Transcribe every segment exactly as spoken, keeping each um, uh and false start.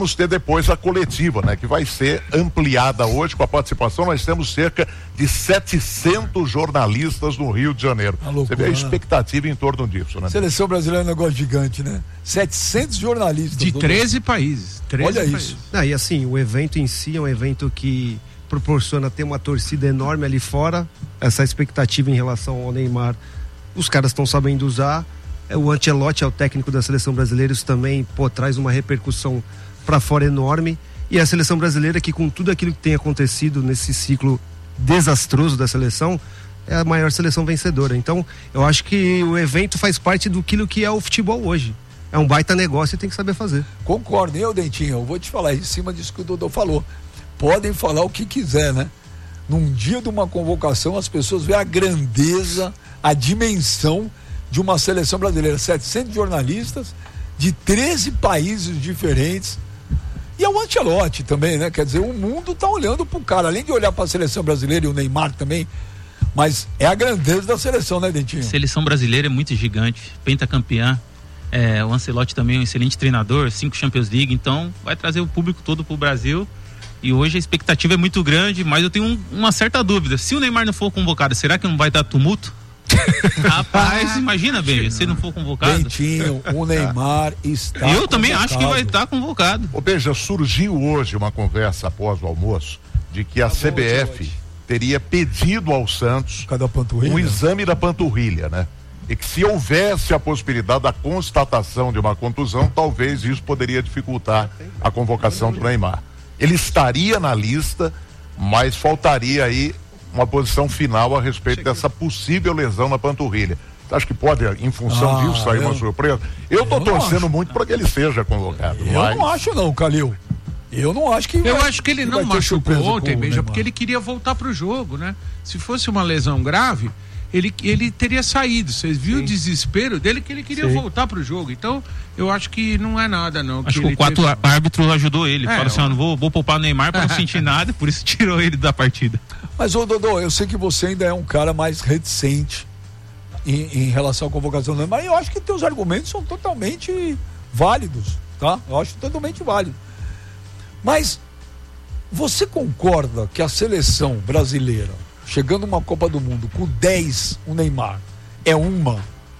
Vamos ter depois a coletiva, né? Que vai ser ampliada hoje com a participação. Nós temos cerca de setecentos jornalistas no Rio de Janeiro. Loucura, você vê a expectativa em torno disso, né? Seleção brasileira é um negócio gigante, né? setecentos jornalistas. De treze países. treze Olha países. isso. Ah, e assim, o evento em si é um evento que proporciona ter uma torcida enorme ali fora. Essa expectativa em relação ao Neymar, os caras estão sabendo usar. O Ancelotti é o técnico da seleção brasileira, isso também, pô, traz uma repercussão para fora enorme. E a seleção brasileira, que com tudo aquilo que tem acontecido nesse ciclo desastroso da seleção, é a maior seleção vencedora. Então, eu acho que o evento faz parte do que é o futebol hoje. É um baita negócio e tem que saber fazer. Concordo, eu, Dentinho, eu vou te falar em cima disso que o Dodô falou. Podem falar o que quiser, né? Num dia de uma convocação, as pessoas veem a grandeza, a dimensão de uma seleção brasileira. setecentos jornalistas de treze países diferentes. E é o Ancelotti também, né? Quer dizer, o mundo tá olhando pro cara, além de olhar para a seleção brasileira e o Neymar também, mas é a grandeza da seleção, né, Dentinho? Seleção brasileira é muito gigante, pentacampeã. É, o Ancelotti também é um excelente treinador, cinco Champions League, então vai trazer o público todo pro Brasil. E hoje a expectativa é muito grande, mas eu tenho um, uma certa dúvida. Se o Neymar não for convocado, será que não vai dar tumulto? Rapaz, imagina, bem, se não for convocado. Dentinho, o Neymar está Eu convocado. também acho que vai estar convocado. Ô, Beija, surgiu hoje uma conversa após o almoço de que a Tá bom, C B F hoje. teria pedido ao Santos Cada panturrilha? um exame da panturrilha, né? E que se houvesse a possibilidade da constatação de uma contusão, talvez isso poderia dificultar a convocação do Neymar. Ele estaria na lista, mas faltaria aí uma posição final a respeito dessa possível lesão na panturrilha. Você acha que pode, em função Ah, disso, sair eu- uma surpresa? Eu tô eu não torcendo acho. muito para que ele seja convocado. Eu mas... não acho não, Calil. Eu não acho que Eu vai- acho que ele vai não ter machucou surpresa ontem, com o Beija, Neymar. porque ele queria voltar pro jogo, né? Se fosse uma lesão grave, ele, ele teria saído. Vocês viram o desespero dele, que ele queria Sim. voltar pro jogo. Então, eu acho que não é nada, não. Acho que ele o quarto teve- árbitro ajudou ele. É, Falou assim, ó. ó, não vou, vou poupar o Neymar para não sentir nada, por isso tirou ele da partida. Mas, ô Dodô, eu sei que você ainda é um cara mais reticente em, em relação à convocação do Neymar, e eu acho que teus argumentos são totalmente válidos, tá? Eu acho totalmente válido. Mas você concorda que a seleção brasileira, chegando uma Copa do Mundo com dez, o Neymar é uma,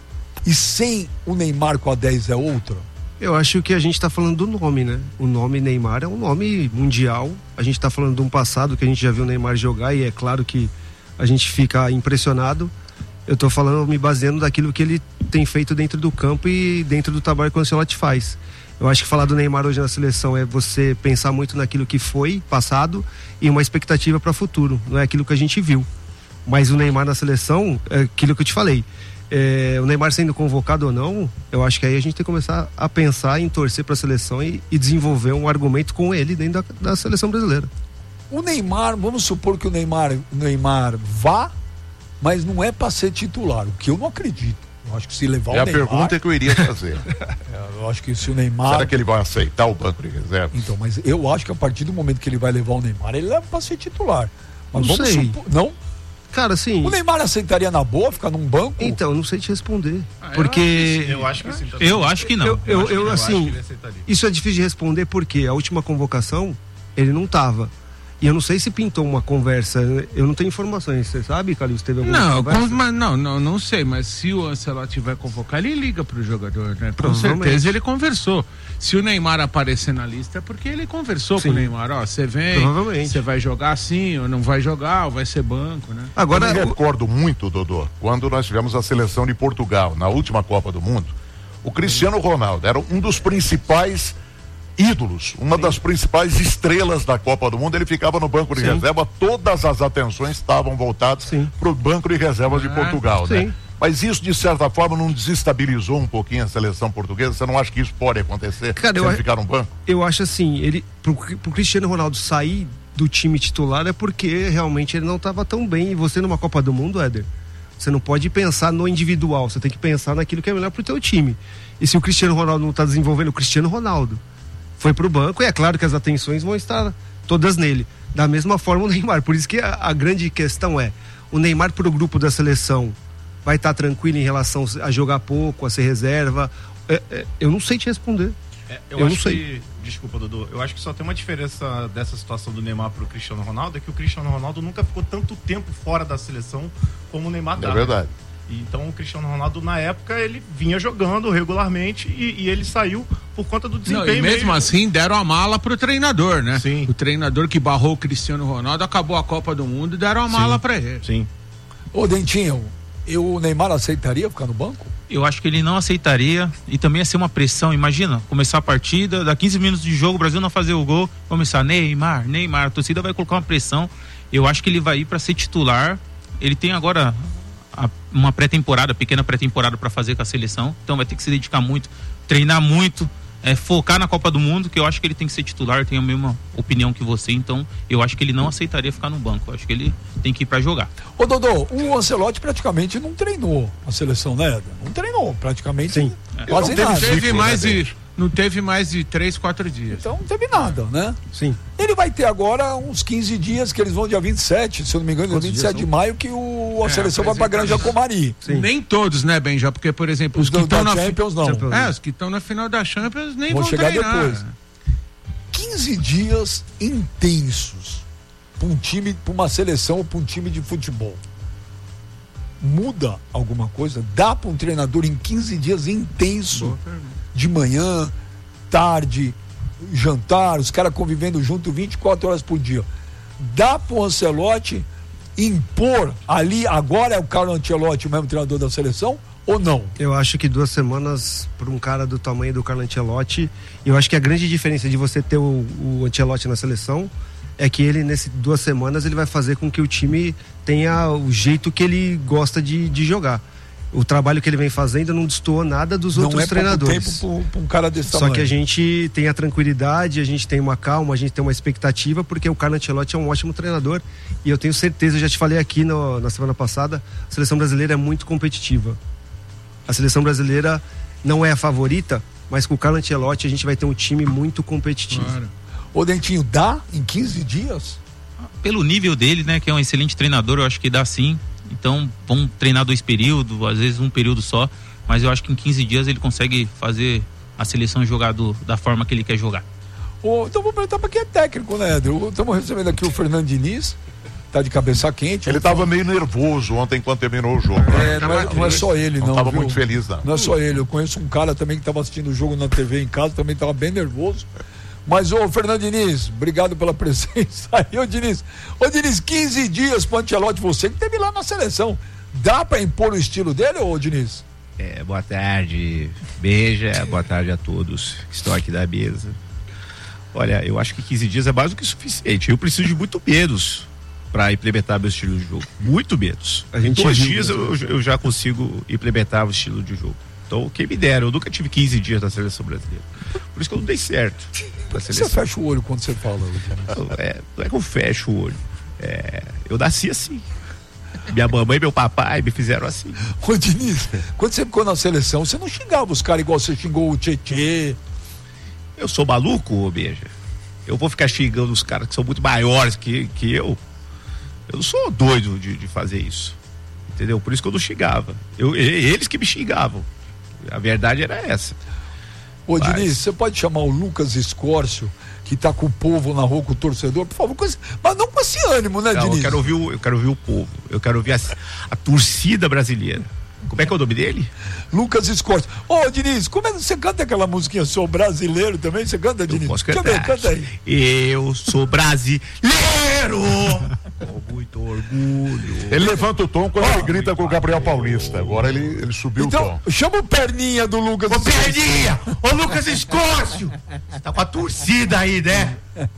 e sem o Neymar com a dez é outra? Eu acho que a gente tá falando do nome, né? O nome Neymar é um nome mundial. A gente tá falando de um passado que a gente já viu o Neymar jogar e é claro que a gente fica impressionado. Eu tô falando, me baseando daquilo que ele tem feito dentro do campo e dentro do trabalho que o Ancelotti faz. Eu acho que falar do Neymar hoje na seleção é você pensar muito naquilo que foi passado e uma expectativa para o futuro. Não é aquilo que a gente viu. Mas o Neymar na seleção, é aquilo que eu te falei. É, o Neymar sendo convocado ou não, eu acho que aí a gente tem que começar a pensar em torcer para a seleção e, e desenvolver um argumento com ele dentro da, da seleção brasileira. O Neymar, vamos supor que o Neymar, o Neymar vá, mas não é para ser titular, o que eu não acredito. Eu acho que se levar É o a Neymar... pergunta que eu iria fazer. Eu acho que se o Neymar... Será que ele vai aceitar o banco de reservas? Então, mas eu acho que a partir do momento que ele vai levar o Neymar, ele leva para ser titular. Mas Não vamos sei. supor... Não? Cara, assim... O Neymar aceitaria na boa ficar num banco? Então, não sei te responder. Ah, eu porque... Eu acho que sim. também. Eu acho que não. Eu, eu, eu, Eu acho que assim, ele aceitaria. isso é difícil de responder porque a última convocação, ele não tava. E eu não sei se pintou uma conversa, eu não tenho informações, você sabe, Calil, se teve alguma Não, conversa? com- mas não, não, não sei, mas se o Ancelotti vai convocar, ele liga pro jogador, né? Com Provavelmente. certeza ele conversou. Se o Neymar aparecer na lista é porque ele conversou Sim. com o Neymar, ó, você vem, Provavelmente. você vai jogar assim, ou não vai jogar, ou vai ser banco, né? Agora, eu me o- recordo muito, Dodô, quando nós tivemos a seleção de Portugal, na última Copa do Mundo, o Cristiano Ronaldo era um dos principais ídolos, uma das principais estrelas da Copa do Mundo. Ele ficava no banco de Sim. reserva, todas as atenções estavam voltadas Sim. para o banco de reservas de Ah, Portugal, sim. né? Mas isso, de certa forma, não desestabilizou um pouquinho a seleção portuguesa? Você não acha que isso pode acontecer Cara, se eu ele a- ficar no banco? eu acho assim, ele pro, pro Cristiano Ronaldo sair do time titular é porque realmente ele não estava tão bem. E você numa Copa do Mundo, Éder, você não pode pensar no individual, você tem que pensar naquilo que é melhor pro teu time. E se o Cristiano Ronaldo não tá desenvolvendo o Cristiano Ronaldo, foi pro banco, e é claro que as atenções vão estar todas nele. Da mesma forma o Neymar, por isso que a, a grande questão é, o Neymar pro grupo da seleção vai estar tranquilo em relação a jogar pouco, a ser reserva? É, é, eu não sei te responder. É, eu, eu acho não sei. que, desculpa, Dudu, eu acho que só tem uma diferença dessa situação do Neymar pro Cristiano Ronaldo, é que o Cristiano Ronaldo nunca ficou tanto tempo fora da seleção como o Neymar tá. É verdade. Então o Cristiano Ronaldo, na época, ele vinha jogando regularmente e, e ele saiu por conta do desempenho. Não, e mesmo, mesmo assim deram a mala pro treinador, né? Sim. O treinador que barrou o Cristiano Ronaldo acabou a Copa do Mundo e deram a mala para ele. Sim. Ô, Dentinho, eu, o Neymar aceitaria ficar no banco? Eu acho que ele não aceitaria e também ia ser uma pressão. Imagina, começar a partida, dá quinze minutos de jogo, o Brasil não fazer o gol, começar Neymar, Neymar, a torcida vai colocar uma pressão. Eu acho que ele vai ir para ser titular. Ele tem agora a, uma pré-temporada, pequena pré-temporada para fazer com a seleção, então vai ter que se dedicar muito, treinar muito, é, focar na Copa do Mundo, que eu acho que ele tem que ser titular. Eu tenho a mesma opinião que você, então eu acho que ele não aceitaria ficar no banco. Eu acho que ele tem que ir para jogar. Ô, Dodô, o Ancelotti praticamente não treinou a seleção, né? Não treinou, praticamente. Sim. Quase Não nada. teve, mais né, de, não teve mais de três, quatro dias. Então não teve nada, né? Sim. Ele vai ter agora uns quinze dias, que eles vão dia vinte e sete, se eu não me engano, dia Quantos vinte e sete dias de maio, que o, a É, seleção vai pra Granja Comari. Sim. Nem todos, né, Benja? Porque, por exemplo, os, Os que da, estão da na Champions não. Champions. É, os que estão na final da Champions nem Vão vão chegar treinar. depois. quinze dias intensos para um time, para uma seleção ou para um time de futebol. Muda alguma coisa? Dá para um treinador em quinze dias intenso, de manhã, tarde, jantar, os caras convivendo junto vinte e quatro horas por dia. Dá para o Ancelotti impor ali, agora é o Carlo Ancelotti o mesmo treinador da seleção ou não? Eu acho que duas semanas para um cara do tamanho do Carlo Ancelotti, eu acho que a grande diferença de você ter o, o Ancelotti na seleção é que ele, nessas duas semanas, ele vai fazer com que o time tenha o jeito que ele gosta de, de jogar. O trabalho que ele vem fazendo não destoou nada dos Não outros é pouco treinadores. tempo para um cara desse Só tamanho. que a gente tem a tranquilidade, a gente tem uma calma, a gente tem uma expectativa, porque o Carlo Ancelotti é um ótimo treinador e eu tenho certeza, eu já te falei aqui no, na semana passada, a seleção brasileira é muito competitiva. A seleção brasileira não é a favorita, mas com o Carlo Ancelotti a gente vai ter um time muito competitivo. Claro. Ô, Dentinho, dá em quinze dias? Pelo nível dele, né, que é um excelente treinador, eu acho que dá sim. Então, vão treinar dois períodos, às vezes um período só, mas eu acho que em quinze dias ele consegue fazer a seleção jogar do, da forma que ele quer jogar. Ô, então vou perguntar para quem é técnico, né, Edro? Estamos recebendo aqui o Fernando Diniz, tá de cabeça quente. Ele estava meio nervoso ontem quando terminou o jogo. É, não, é, não é só ele, não. Não estava viu? muito feliz, não. Não é só ele, eu conheço um cara também que estava assistindo o jogo na T V em casa, também estava bem nervoso. Mas, ô, Fernando Diniz, obrigado pela presença aí, ô Diniz. Ô, Diniz, quinze dias pro Ancelotti, você que teve lá na seleção. Dá pra impor o estilo dele, ô Diniz? É, boa tarde, beija, boa tarde a todos que estão aqui da mesa. Olha, eu acho que quinze dias é mais do que suficiente. Eu preciso de muito menos para implementar meu estilo de jogo. Muito menos. A gente em dois viu, dias eu, eu já consigo implementar o estilo de jogo. Então, quem me dera, eu nunca tive quinze dias na seleção brasileira. Por isso que eu não dei certo na Você seleção. fecha o olho quando você fala, ô Diniz. Não é, não é que eu fecho o olho. É, eu nasci assim. Minha mamãe e meu papai me fizeram assim. Ô Diniz, quando você ficou na seleção, você não xingava os caras igual você xingou o Tietê. Eu sou maluco, ô Beija? Eu vou ficar xingando os caras que são muito maiores que, que eu? Eu não sou doido de, de fazer isso. Entendeu? Por isso que eu não xingava. Eu, eles que me xingavam. A verdade era essa. Ô Mas... Diniz, você pode chamar o Lucas Escórcio, que tá com o povo na rua, com o torcedor, por favor, com esse... mas não com esse ânimo, né, Não, Diniz? eu quero ouvir o, eu quero ouvir o povo. Eu quero ouvir a, a torcida brasileira. Como é que é o nome dele? Lucas Escórcio. Ô, Diniz, como é que você canta aquela musiquinha? Sou brasileiro também? Você canta, Diniz? Eu posso Deixa eu cantar. ver, canta aí. Eu sou brasileiro! Com muito orgulho. Ele levanta o tom quando ele grita com o Gabriel Paulista. Agora ele, ele subiu Então, o tom. chama o perninha do Lucas Ô, Escórcio. Perninha! Ô, Lucas Escórcio! Você tá com a torcida aí, né?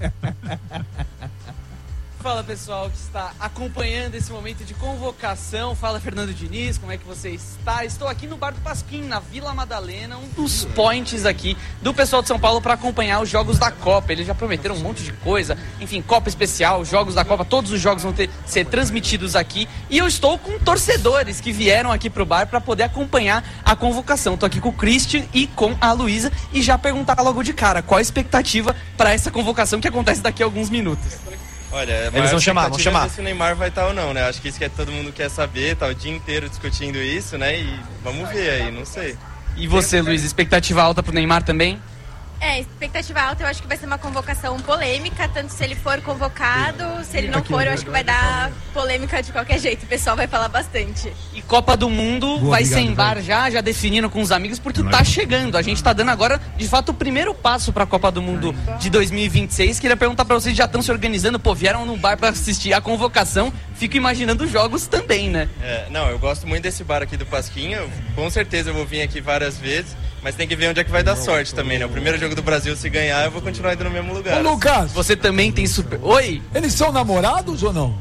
Fala pessoal que está acompanhando esse momento de convocação. Fala Fernando Diniz, como é que você está? Estou aqui no Bar do Pasquim, na Vila Madalena, um dos points aqui do pessoal de São Paulo para acompanhar os jogos da Copa. Eles já prometeram um monte de coisa, enfim, Copa especial, jogos da Copa, todos os jogos vão ter, ser transmitidos aqui. E eu estou com torcedores que vieram aqui pro bar para poder acompanhar a convocação. Estou aqui com o Christian e com a Luísa e já perguntar logo de cara, qual a expectativa para essa convocação que acontece daqui a alguns minutos? Olha, Eles vão chamar, vão chamar. Se o Neymar vai estar ou não, né? Acho que isso que todo mundo quer saber, tá o dia inteiro discutindo isso, né? E vamos ver aí, não sei. E você, Luiz, expectativa alta pro Neymar também? É, expectativa alta, eu acho que vai ser uma convocação polêmica, tanto se ele for convocado, se ele não for, eu acho que vai dar polêmica de qualquer jeito, o pessoal vai falar bastante. E Copa do Mundo Boa, vai obrigado, ser em bar velho. já, já definindo com os amigos, porque tá chegando. A gente tá dando agora, de fato, o primeiro passo pra Copa do Mundo de dois mil e vinte e seis. Queria perguntar pra vocês, já estão se organizando, pô, vieram no bar pra assistir a convocação, fico imaginando jogos também, né? É, não, eu gosto muito desse bar aqui do Pasquinha. Eu, com certeza eu vou vir aqui várias vezes. Mas tem que ver onde é que vai dar sorte também, né? O primeiro jogo do Brasil, se ganhar, eu vou continuar indo no mesmo lugar. Ô, Lucas, Você também tem super... Oi? eles são namorados ou não?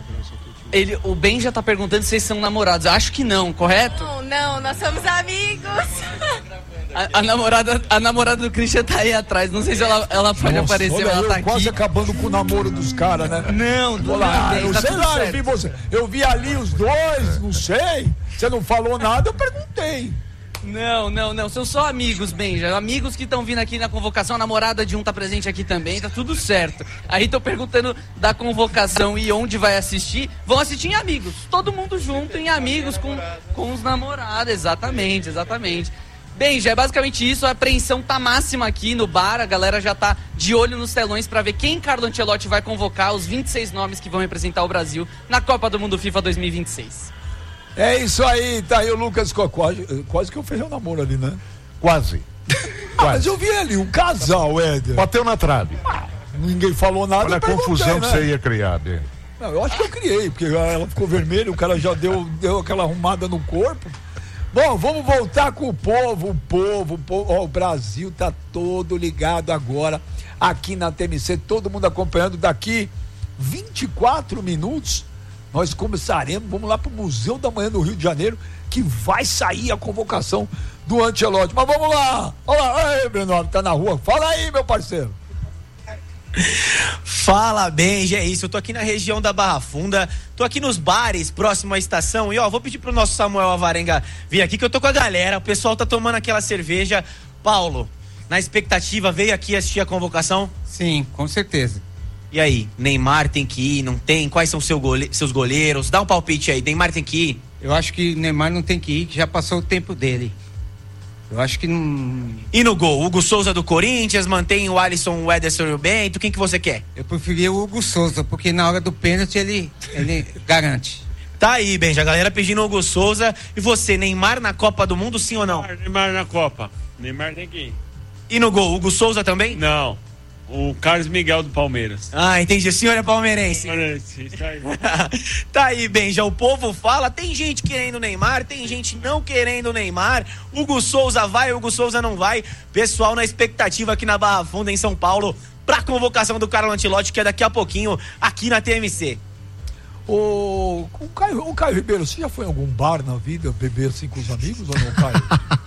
Ele, o Ben já tá perguntando se vocês são namorados. Acho que não, correto? Não, não, nós somos amigos. A, a namorada, a namorada do Christian tá aí atrás. Não sei se ela, ela pode Nossa, aparecer, olha, mas ela eu tá quase aqui. acabando com o namoro dos caras, né? Não, do Olá, Ben, eu tá sei tudo lá, eu certo. vi você. Eu vi ali os dois, não sei. Você não falou nada, eu perguntei. Não, não, não. São só amigos, Benja. Amigos que estão vindo aqui na convocação. A namorada de um tá presente aqui também. Tá tudo certo. Aí tô perguntando da convocação e onde vai assistir. Vão assistir em amigos. Todo mundo junto em amigos com, com os namorados. Exatamente, exatamente. Benja, é basicamente isso. A apreensão tá máxima aqui no bar. A galera já tá de olho nos telões pra ver quem Carlo Ancelotti vai convocar. Os vinte e seis nomes que vão representar o Brasil na Copa do Mundo FIFA dois mil e vinte e seis. É isso aí, tá aí o Lucas Cocó. Quase que eu fiz um namoro ali, né? Quase. Ah, mas eu vi ali, um casal, Éder. Bateu na trave. Ninguém falou nada. Olha a eu perguntei, confusão né? que você ia criar, Ben. Não, eu acho que eu criei, porque ela ficou vermelha, o cara já deu, deu aquela arrumada no corpo. Bom, vamos voltar com o povo, o povo, o povo. Ó, o Brasil tá todo ligado agora aqui na T M C, todo mundo acompanhando. Daqui vinte e quatro minutos nós começaremos, vamos lá pro Museu da Manhã do Rio de Janeiro, que vai sair a convocação do Ancelotti. Mas vamos lá, olha lá, aí, Breno, tá na rua, fala aí, meu parceiro. Fala, Benja, é isso, eu tô aqui na região da Barra Funda, tô aqui nos bares, próximo à estação, e ó, vou pedir pro nosso Samuel Avarenga vir aqui, que eu tô com a galera, o pessoal tá tomando aquela cerveja. Paulo, na expectativa, veio aqui assistir a convocação? Sim, com certeza. E aí, Neymar tem que ir, não tem? Quais são seu gole... seus goleiros? Dá um palpite aí, Neymar tem que ir? Eu acho que Neymar não tem que ir, que já passou o tempo dele. Eu acho que não... E no gol, Hugo Souza do Corinthians, mantém o Alisson, o Ederson e o Bento, quem que você quer? Eu preferia o Hugo Souza, porque na hora do pênalti ele, ele garante. Tá aí, Benja, a galera pedindo o Hugo Souza. E você, Neymar na Copa do Mundo, sim ou não? Neymar, Neymar na Copa. Neymar tem que ir. E no gol, Hugo Souza também? Não. O Carlos Miguel do Palmeiras. Ah, entendi. O senhor é palmeirense. Palmeirense, isso aí. Tá aí, Benja. O povo fala. Tem gente querendo o Neymar, tem gente não querendo o Neymar. Hugo Souza vai, Hugo Souza não vai. Pessoal na expectativa aqui na Barra Funda, em São Paulo, pra convocação do Carlo Ancelotti, que é daqui a pouquinho aqui na T M C. O, o, Caio, o Caio Ribeiro, você já foi em algum bar na vida beber assim com os amigos ou não, Caio?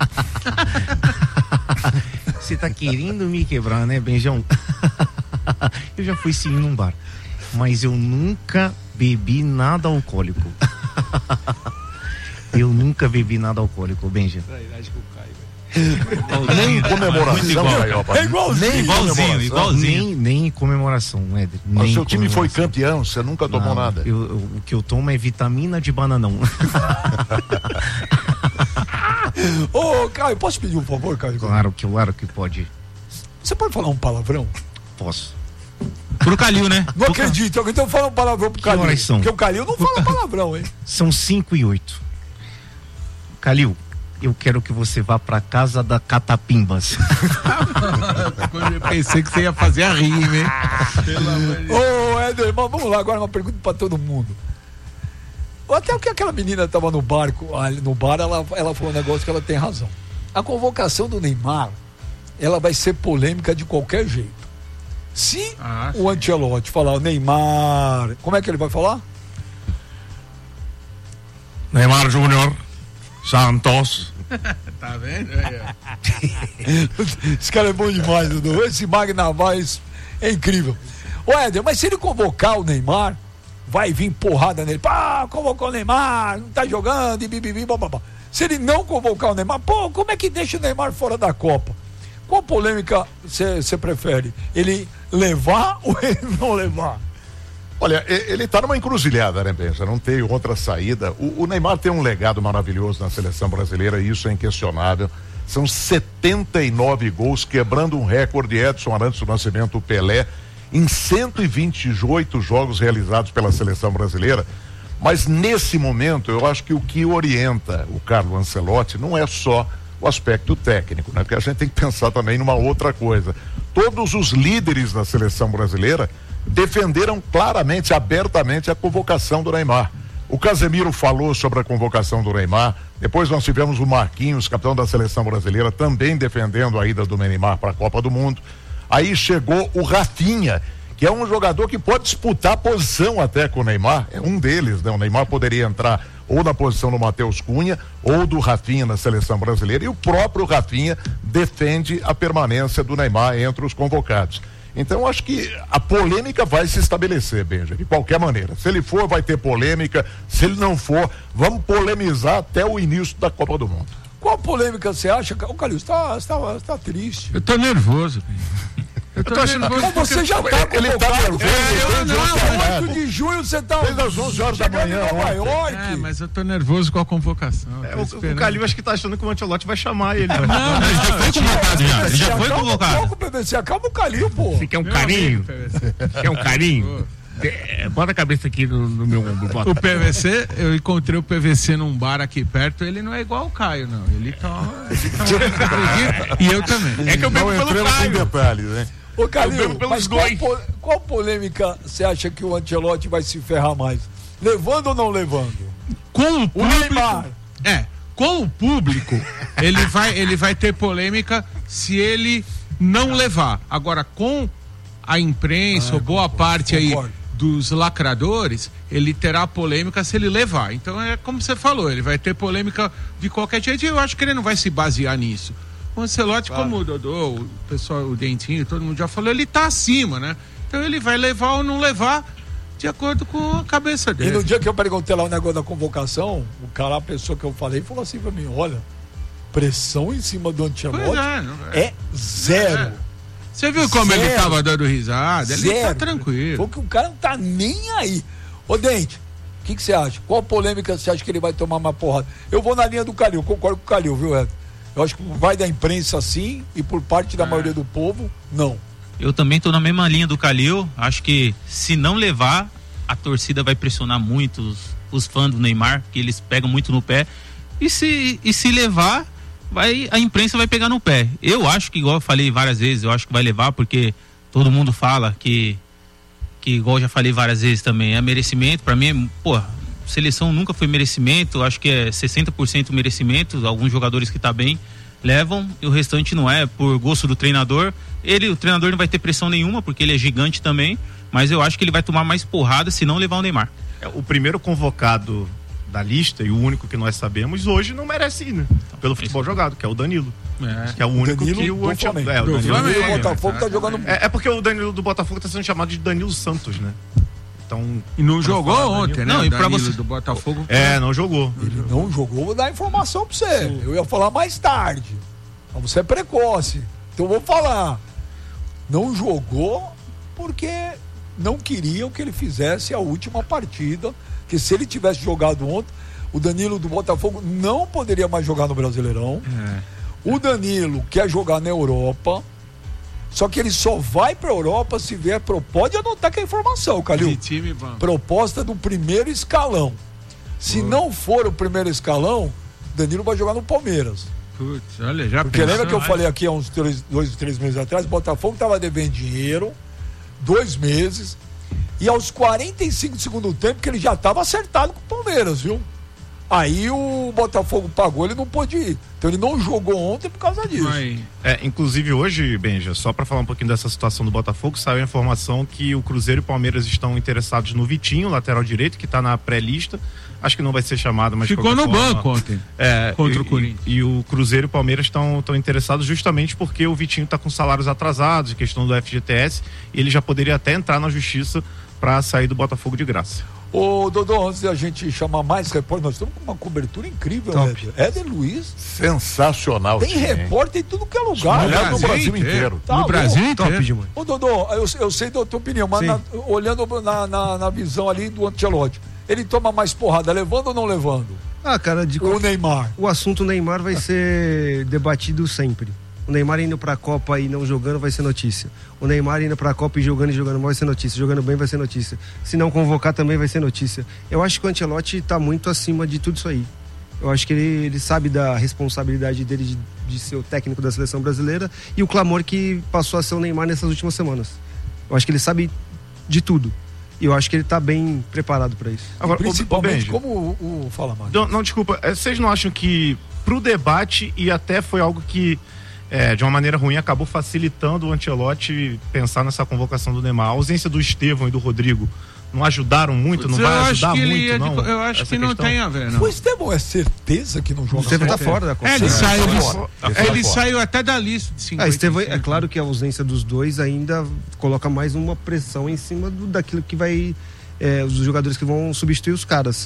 Você tá querendo me quebrar, né, Benjão? Eu já fui sim num bar, mas eu nunca bebi nada alcoólico. Eu nunca bebi nada alcoólico, Benja. Nem comemoração, é igualzinho, nem igualzinho, igualzinho. Nem, nem em comemoração, Éder. O seu time foi campeão, você nunca tomou Não, nada. Eu, eu, o que eu tomo é vitamina de bananão. Ô, Caio, posso pedir um favor, Caio? Claro que, claro que pode. Você pode falar um palavrão? Posso. Pro Calil, né? Não acredito, então fala um palavrão pro Calil. horas são? Porque o Calil não fala palavrão, hein? São cinco e oito. Calil, eu quero que você vá pra casa da Catapimbas. Eu pensei que você ia fazer a rima, hein? Pelo amor de Deus. Ô, Éder, mas vamos lá, agora uma pergunta pra todo mundo. Até o que aquela menina tava no barco, ali no bar, ela, ela falou um negócio que ela tem razão. A convocação do Neymar, ela vai ser polêmica de qualquer jeito. Se ah, o Ancelotti falar o Neymar, como é que ele vai falar? Neymar Júnior Santos. Tá vendo? Esse cara é bom demais, Dudu. Esse Magna Vaz é incrível. Ô, Éder, mas se ele convocar o Neymar, vai vir porrada nele. Pá, convocou o Neymar, não tá jogando, e bibibi, bababá. Se ele não convocar o Neymar, pô, como é que deixa o Neymar fora da Copa? Qual polêmica você prefere? Ele levar ou ele não levar? Olha, ele tá numa encruzilhada, né, Benja? Não tem outra saída. O, o Neymar tem um legado maravilhoso na seleção brasileira, e isso é inquestionável. São setenta e nove gols, quebrando um recorde de Edson Arantes do Nascimento, o Pelé, em cento e vinte e oito jogos realizados pela seleção brasileira. Mas nesse momento, eu acho que o que orienta o Carlo Ancelotti não é só o aspecto técnico, né? Porque a gente tem que pensar também numa outra coisa. Todos os líderes da seleção brasileira defenderam claramente, abertamente a convocação do Neymar. O Casemiro falou sobre a convocação do Neymar. Depois nós tivemos o Marquinhos, capitão da seleção brasileira, também defendendo a ida do Neymar para a Copa do Mundo. Aí chegou o Rafinha, que é um jogador que pode disputar posição até com o Neymar, é um deles, né? O Neymar poderia entrar ou na posição do Matheus Cunha ou do Rafinha na seleção brasileira, e o próprio Rafinha defende a permanência do Neymar entre os convocados. Então acho que a polêmica vai se estabelecer, Benja, de qualquer maneira. Se ele for, vai ter polêmica; se ele não for, vamos polemizar até o início da Copa do Mundo. Qual polêmica você acha? Ô, Calil, você tá, você tá, você tá triste. Eu tô nervoso. Eu tô, tô achando que você já tá ele tá nervoso. É, não, oito de junho você tá desde as onze horas da manhã em Nova York. É, mas eu tô nervoso com a convocação. É, o, o Calil acho que tá achando que o Ancelotti vai chamar ele. Não, não, ele já foi convocado já. Ele já foi convocado. P V C, acaba o Calil, pô. Você quer um carinho? Quer um carinho? É, bota a cabeça aqui no, no meu ombro. Bota. O P V C, eu encontrei o P V C num bar aqui perto, ele não é igual o Caio, não. Ele toma. Ele toma e eu também. É que eu bebo pelo Caio. Detalhes, né? Ô, Calil, mas qual, po, qual polêmica você acha que o Ancelotti vai se ferrar mais? Levando ou não levando? Com o público. O Neymar. É, com o público, ele vai, ele vai ter polêmica se ele não levar. Agora, com a imprensa, ah, ou boa concordo, parte concordo. aí dos lacradores, ele terá polêmica se ele levar. Então é como você falou, ele vai ter polêmica de qualquer jeito, e eu acho que ele não vai se basear nisso. O Ancelotti, claro, como o Dodô, o pessoal, o Dentinho, todo mundo já falou, ele tá acima, né? Então ele vai levar ou não levar de acordo com a cabeça dele. E no dia que eu perguntei lá o negócio da convocação, o cara, a pessoa que eu falei, falou assim pra mim: olha, pressão em cima do Ancelotti é, é zero. É. Você viu como zero. Ele tava dando risada? Ele zero. Tá tranquilo. Porque o cara não tá nem aí. Ô, Dente, o que você acha? Qual polêmica você acha que ele vai tomar uma porrada? Eu vou na linha do Calil, concordo com o Calil, viu, Ed? Eu acho que vai da imprensa sim, e por parte da é. maioria do povo, não. Eu também estou na mesma linha do Calil. Acho que se não levar, a torcida vai pressionar muito os, os fãs do Neymar, que eles pegam muito no pé. E se, e se levar, vai, a imprensa vai pegar no pé. Eu acho que, igual eu falei várias vezes, eu acho que vai levar, porque todo mundo fala que, que igual eu já falei várias vezes também, é merecimento. Para mim, pô, seleção nunca foi merecimento, acho que é sessenta por cento merecimento. Alguns jogadores que tá bem levam e o restante não é, por gosto do treinador. Ele, o treinador não vai ter pressão nenhuma, porque ele é gigante também, mas eu acho que ele vai tomar mais porrada se não levar o Neymar. É, o primeiro convocado da lista e o único que nós sabemos hoje não merece ir, né? Pelo futebol jogado, que é o Danilo. É. Que é o único Danilo que o Ancelotti. É, o Danilo Danilo do Botafogo tá jogando. É, é porque o Danilo do Botafogo tá sendo chamado de Danilo Santos, né? Então, e não jogou ontem, né? Não, e pra você do Botafogo. É, não jogou. Ele não jogou, vou dar informação pra você. Sim. Eu ia falar mais tarde. Mas você é precoce. Então eu vou falar. Não jogou porque não queriam que ele fizesse a última partida. Que se ele tivesse jogado ontem, o Danilo do Botafogo não poderia mais jogar no Brasileirão. É. O Danilo quer jogar na Europa. Só que ele só vai pra Europa se vier pro... Pode anotar que é informação, Calil. Time, proposta do primeiro escalão. Se Pô. não for o primeiro escalão, Danilo vai jogar no Palmeiras. Putz, olha, já Porque pensou, lembra que eu falei aqui há uns três, dois, três meses atrás, Botafogo tava devendo dinheiro, dois meses, e aos quarenta e cinco do segundo tempo que ele já tava acertado com o Palmeiras, viu? Aí o Botafogo pagou, ele não pôde ir. Então ele não jogou ontem por causa disso. É, inclusive hoje, Benja, só para falar um pouquinho dessa situação do Botafogo, saiu a informação que o Cruzeiro e o Palmeiras estão interessados no Vitinho, lateral direito, que está na pré-lista. Acho que não vai ser chamado, mas ficou no forma, banco ontem. É, contra e, o Corinthians. E, e o Cruzeiro e o Palmeiras estão interessados justamente porque o Vitinho está com salários atrasados, questão do F G T S, e ele já poderia até entrar na justiça para sair do Botafogo de graça. Ô, Dodô, antes de a gente chamar mais repórter, nós estamos com uma cobertura incrível, Éder. Éder Luiz. Sensacional. Tem repórter em tudo que é lugar. No Brasil, no Brasil inteiro. Tá, no Brasil inteiro. Top demais. Ô, Dodô, eu, eu sei da tua opinião, mas na, olhando na, na, na visão ali do Ancelotti, ele toma mais porrada, levando ou não levando? Ah, cara, de o Neymar. O assunto Neymar vai ser debatido sempre. O Neymar indo pra Copa e não jogando vai ser notícia. O Neymar indo pra Copa e jogando e jogando mal vai ser notícia. Jogando bem vai ser notícia. Se não convocar também vai ser notícia. Eu acho que o Ancelotti tá muito acima de tudo isso aí. Eu acho que ele, ele sabe da responsabilidade dele de, de ser o técnico da seleção brasileira e o clamor que passou a ser o Neymar nessas últimas semanas. Eu acho que ele sabe de tudo. E eu acho que ele tá bem preparado para isso. Agora, principalmente como o, o fala mais. Não, não, desculpa, vocês não acham que pro debate e até foi algo que é, de uma maneira ruim acabou facilitando o Ancelotti pensar nessa convocação do Neymar? A ausência do Estevão e do Rodrigo não ajudaram muito, não eu vai ajudar muito, ia, não? De, eu acho que não questão? tem a ver, não. O Estevão é certeza que não joga. O Estevão tá fora da Copa. É, ele, é, saiu, tá ele, fora. ele, ele saiu até da lista de cinquenta. Ah, Estevão, é claro que a ausência dos dois ainda coloca mais uma pressão em cima do, daquilo que vai é, os jogadores que vão substituir os caras.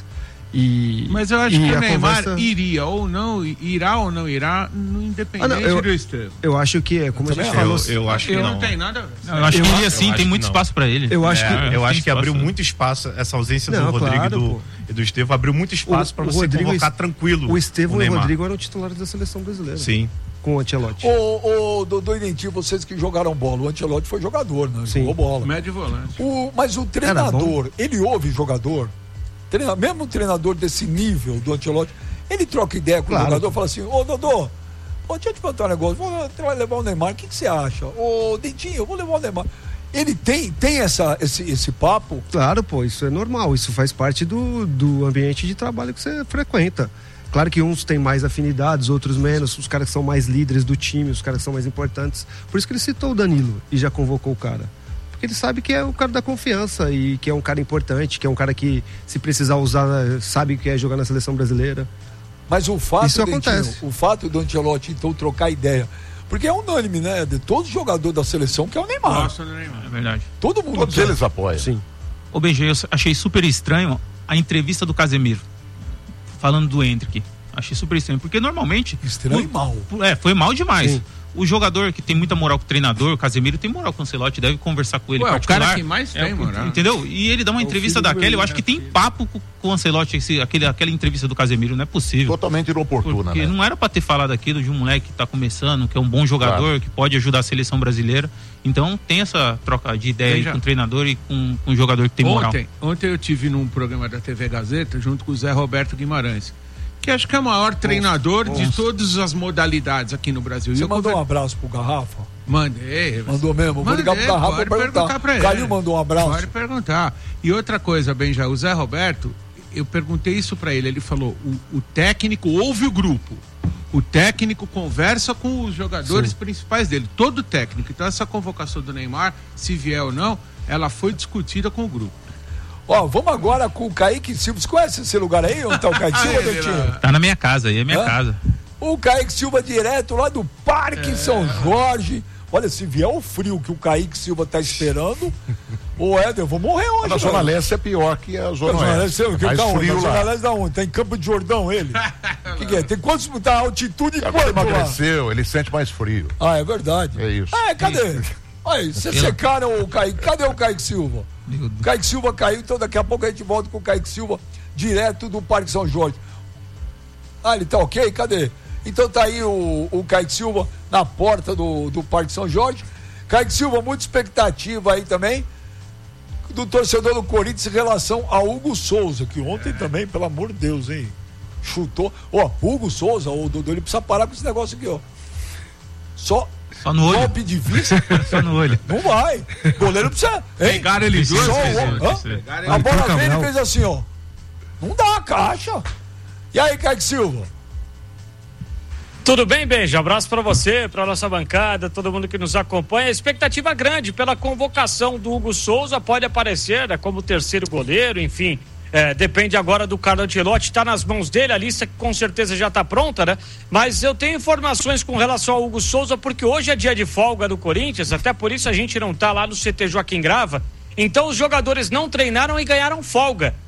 E, Mas eu acho que o Neymar conversa... iria ou não, irá ou não irá, independente ah, não, eu, do Estevão. Eu acho que é, como eu a gente falou. Eu, eu acho que eu não. não tem nada a ver. Não, eu acho eu que iria sim, tem muito espaço para ele. Eu acho é, que, eu acho que abriu muito espaço, essa ausência não, do Rodrigo claro, e, do, e do Estevão abriu muito espaço para você Rodrigo, convocar tranquilo. O Estevão e o Rodrigo eram titulares da seleção brasileira. Sim. Com o Ancelotti. Ô, ô, Dodô e Dentinho, vocês que jogaram bola, o Ancelotti foi jogador, né? Sim. Jogou bola. Médio volante. O, mas o treinador, ele ouve jogador, treina, mesmo um treinador desse nível do Ancelotti, ele troca ideia com claro. o jogador, fala assim, ô Dodô, ô, deixa eu te contar um negócio, vou levar o Neymar, o que, que você acha? Ô Dentinho, eu vou levar o Neymar. Ele tem, tem essa, esse, esse papo? Claro, pô, isso é normal, isso faz parte do, do ambiente de trabalho que você frequenta. Claro que uns têm mais afinidades, outros menos, os caras que são mais líderes do time, os caras que são mais importantes. Por isso que ele citou o Danilo e já convocou o cara. Porque ele sabe que é o cara da confiança e que é um cara importante, que é um cara que, se precisar usar, sabe que é jogar na seleção brasileira. Mas o fato, isso acontece. Dentinho, o fato do Ancelotti, então, trocar ideia, porque é unânime, né? De todos os jogadores da seleção que é o Neymar. Nossa, Neymar. É verdade. Todo mundo. Todos eles apoiam. Sim. Ô, B G, eu achei super estranho a entrevista do Casemiro falando do Endrick. Achei super estranho, porque normalmente... Estranho e mal. É, foi mal demais. Sim. O jogador que tem muita moral com o treinador, o Casemiro, tem moral com o Ancelotti, deve conversar com ele. Ué, particular. o cara que mais é, tem moral. Entendeu? E ele dá uma é entrevista daquela, eu acho que tem papo com, com o Ancelotti, esse, aquele, aquela entrevista do Casemiro, não é possível. Totalmente inoportuna, Porque né? não era pra ter falado aquilo de um moleque que tá começando, que é um bom jogador, claro, que pode ajudar a seleção brasileira. Então tem essa troca de ideia aí com o treinador e com, com o jogador que tem moral. Ontem, ontem eu tive num programa da T V Gazeta, junto com o Zé Roberto Guimarães, que acho que é o maior treinador nossa, de nossa. todas as modalidades aqui no Brasil. Você eu mandou conver... um abraço pro Garrafa? Mandei. Mandou mesmo? Vou Mandei, ligar pro Garrafa pode pra perguntar. perguntar pra ele. Calil mandou um abraço. Pode perguntar. E outra coisa, Benja, o Zé Roberto, eu perguntei isso pra ele, ele falou, o, o técnico ouve o grupo, o técnico conversa com os jogadores Sim. principais dele, todo técnico. Então essa convocação do Neymar, se vier ou não, ela foi discutida com o grupo. Ó, vamos agora com o Kaique Silva. Você conhece esse lugar aí? Onde tá o Kaique Silva, Dentinho? Tá na minha casa, aí é minha Hã? casa. O Kaique Silva direto lá do Parque é. São Jorge. Olha, se vier o frio que o Kaique Silva tá esperando, ô Éder, eu vou morrer hoje. Na Zona Leste é pior que a Zona Oeste. Mais tá frio lá. Zona Leste da onde? Tá em Campo de Jordão ele? O que, que é? Tem quantos, tá altitude e quanto lá? Ele emagreceu, ele sente mais frio. Ah, é verdade. É isso. É, cadê? Olha, vocês secaram o Kaique. Cadê o Kaique Silva? O Kaique Silva caiu, então daqui a pouco a gente volta com o Kaique Silva direto do Parque São Jorge. Ah, ele tá ok? Cadê? Então tá aí o, o Kaique Silva na porta do, do Parque São Jorge. Kaique Silva, muita expectativa aí também do torcedor do Corinthians em relação a Hugo Souza, que ontem é. também, pelo amor de Deus, hein? Chutou. Ó, Hugo Souza, o Dodô, ele precisa parar com esse negócio aqui, ó. Só... Só no olho. Golpe de vista. Só no olho. Não vai. O goleiro precisa. Pegaram ele duas vezes. A bola veio e fez assim, ó. Não dá a caixa. E aí, Kaique Silva? Tudo bem, Benja? Abraço pra você, pra nossa bancada, todo mundo que nos acompanha. Expectativa grande pela convocação do Hugo Souza. Pode aparecer né, como terceiro goleiro, enfim. É, depende agora do Carlo Ancelotti, está nas mãos dele, a lista com certeza já está pronta, né? Mas eu tenho informações com relação ao Hugo Souza, porque hoje é dia de folga do Corinthians, até por isso a gente não está lá no C T Joaquim Grava. Então os jogadores não treinaram e ganharam folga.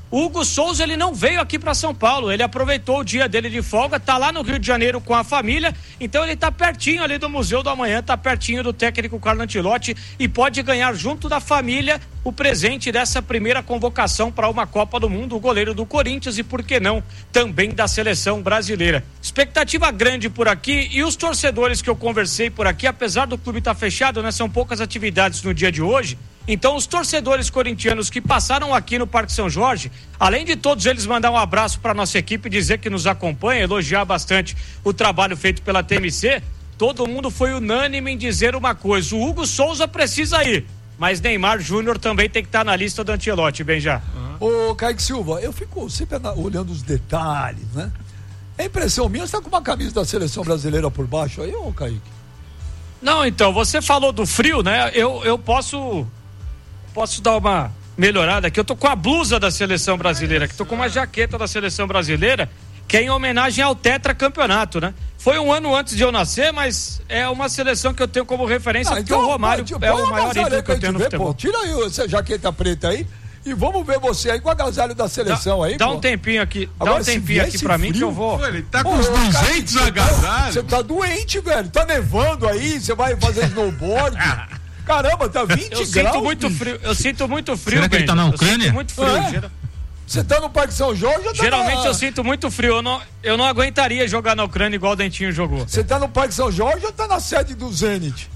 O Hugo Souza, ele não veio aqui para São Paulo, ele aproveitou o dia dele de folga, tá lá no Rio de Janeiro com a família, então ele tá pertinho ali do Museu do Amanhã, tá pertinho do técnico Carlo Ancelotti e pode ganhar junto da família o presente dessa primeira convocação para uma Copa do Mundo, o goleiro do Corinthians e, por que não, também da seleção brasileira. Expectativa grande por aqui, e os torcedores que eu conversei por aqui, apesar do clube estar fechado, né, são poucas atividades no dia de hoje. Então, os torcedores corintianos que passaram aqui no Parque São Jorge, além de todos eles mandar um abraço para nossa equipe, dizer que nos acompanha, elogiar bastante o trabalho feito pela T M C, todo mundo foi unânime em dizer uma coisa: o Hugo Souza precisa ir, mas Neymar Júnior também tem que estar na lista do Ancelotti, Benja. Ô, Kaique Silva, eu fico sempre olhando os detalhes, né? É impressão minha, você tá com uma camisa da seleção brasileira por baixo aí, ô Kaique? Não, então, você falou do frio, né? Eu, eu posso... Posso dar uma melhorada aqui? Eu tô com a blusa da seleção brasileira, que tô com uma jaqueta da seleção brasileira, que é em homenagem ao tetracampeonato, né? Foi um ano antes de eu nascer, mas é uma seleção que eu tenho como referência, Ah, porque então, o Romário pô, é põe o um maior agasalho ídolo aí que eu pra tenho no gente ver, futebol. pô. Tira aí essa jaqueta preta aí e vamos ver você aí com o agasalho da seleção Dá- aí, dá pô. um tempinho aqui, dá Agora, um se tempinho vier aqui esse pra mim que frio- eu vou. Pô, ele tá Pô, com os cara, duzentos você tá- agasalhos. Você tá doente, velho. Tá nevando aí, você vai fazer snowboard. Caramba, tá vinte Eu graus. sinto muito bicho. frio, eu sinto muito frio, Será que ele tá Benja. na Eu sinto Ucrânia? muito frio. É. Geral- Você tá no Parque São Jorge ou tá Geralmente na... eu sinto muito frio, eu não, eu não aguentaria jogar na Ucrânia igual o Dentinho jogou. Você tá no Parque São Jorge ou tá na sede do Zenit?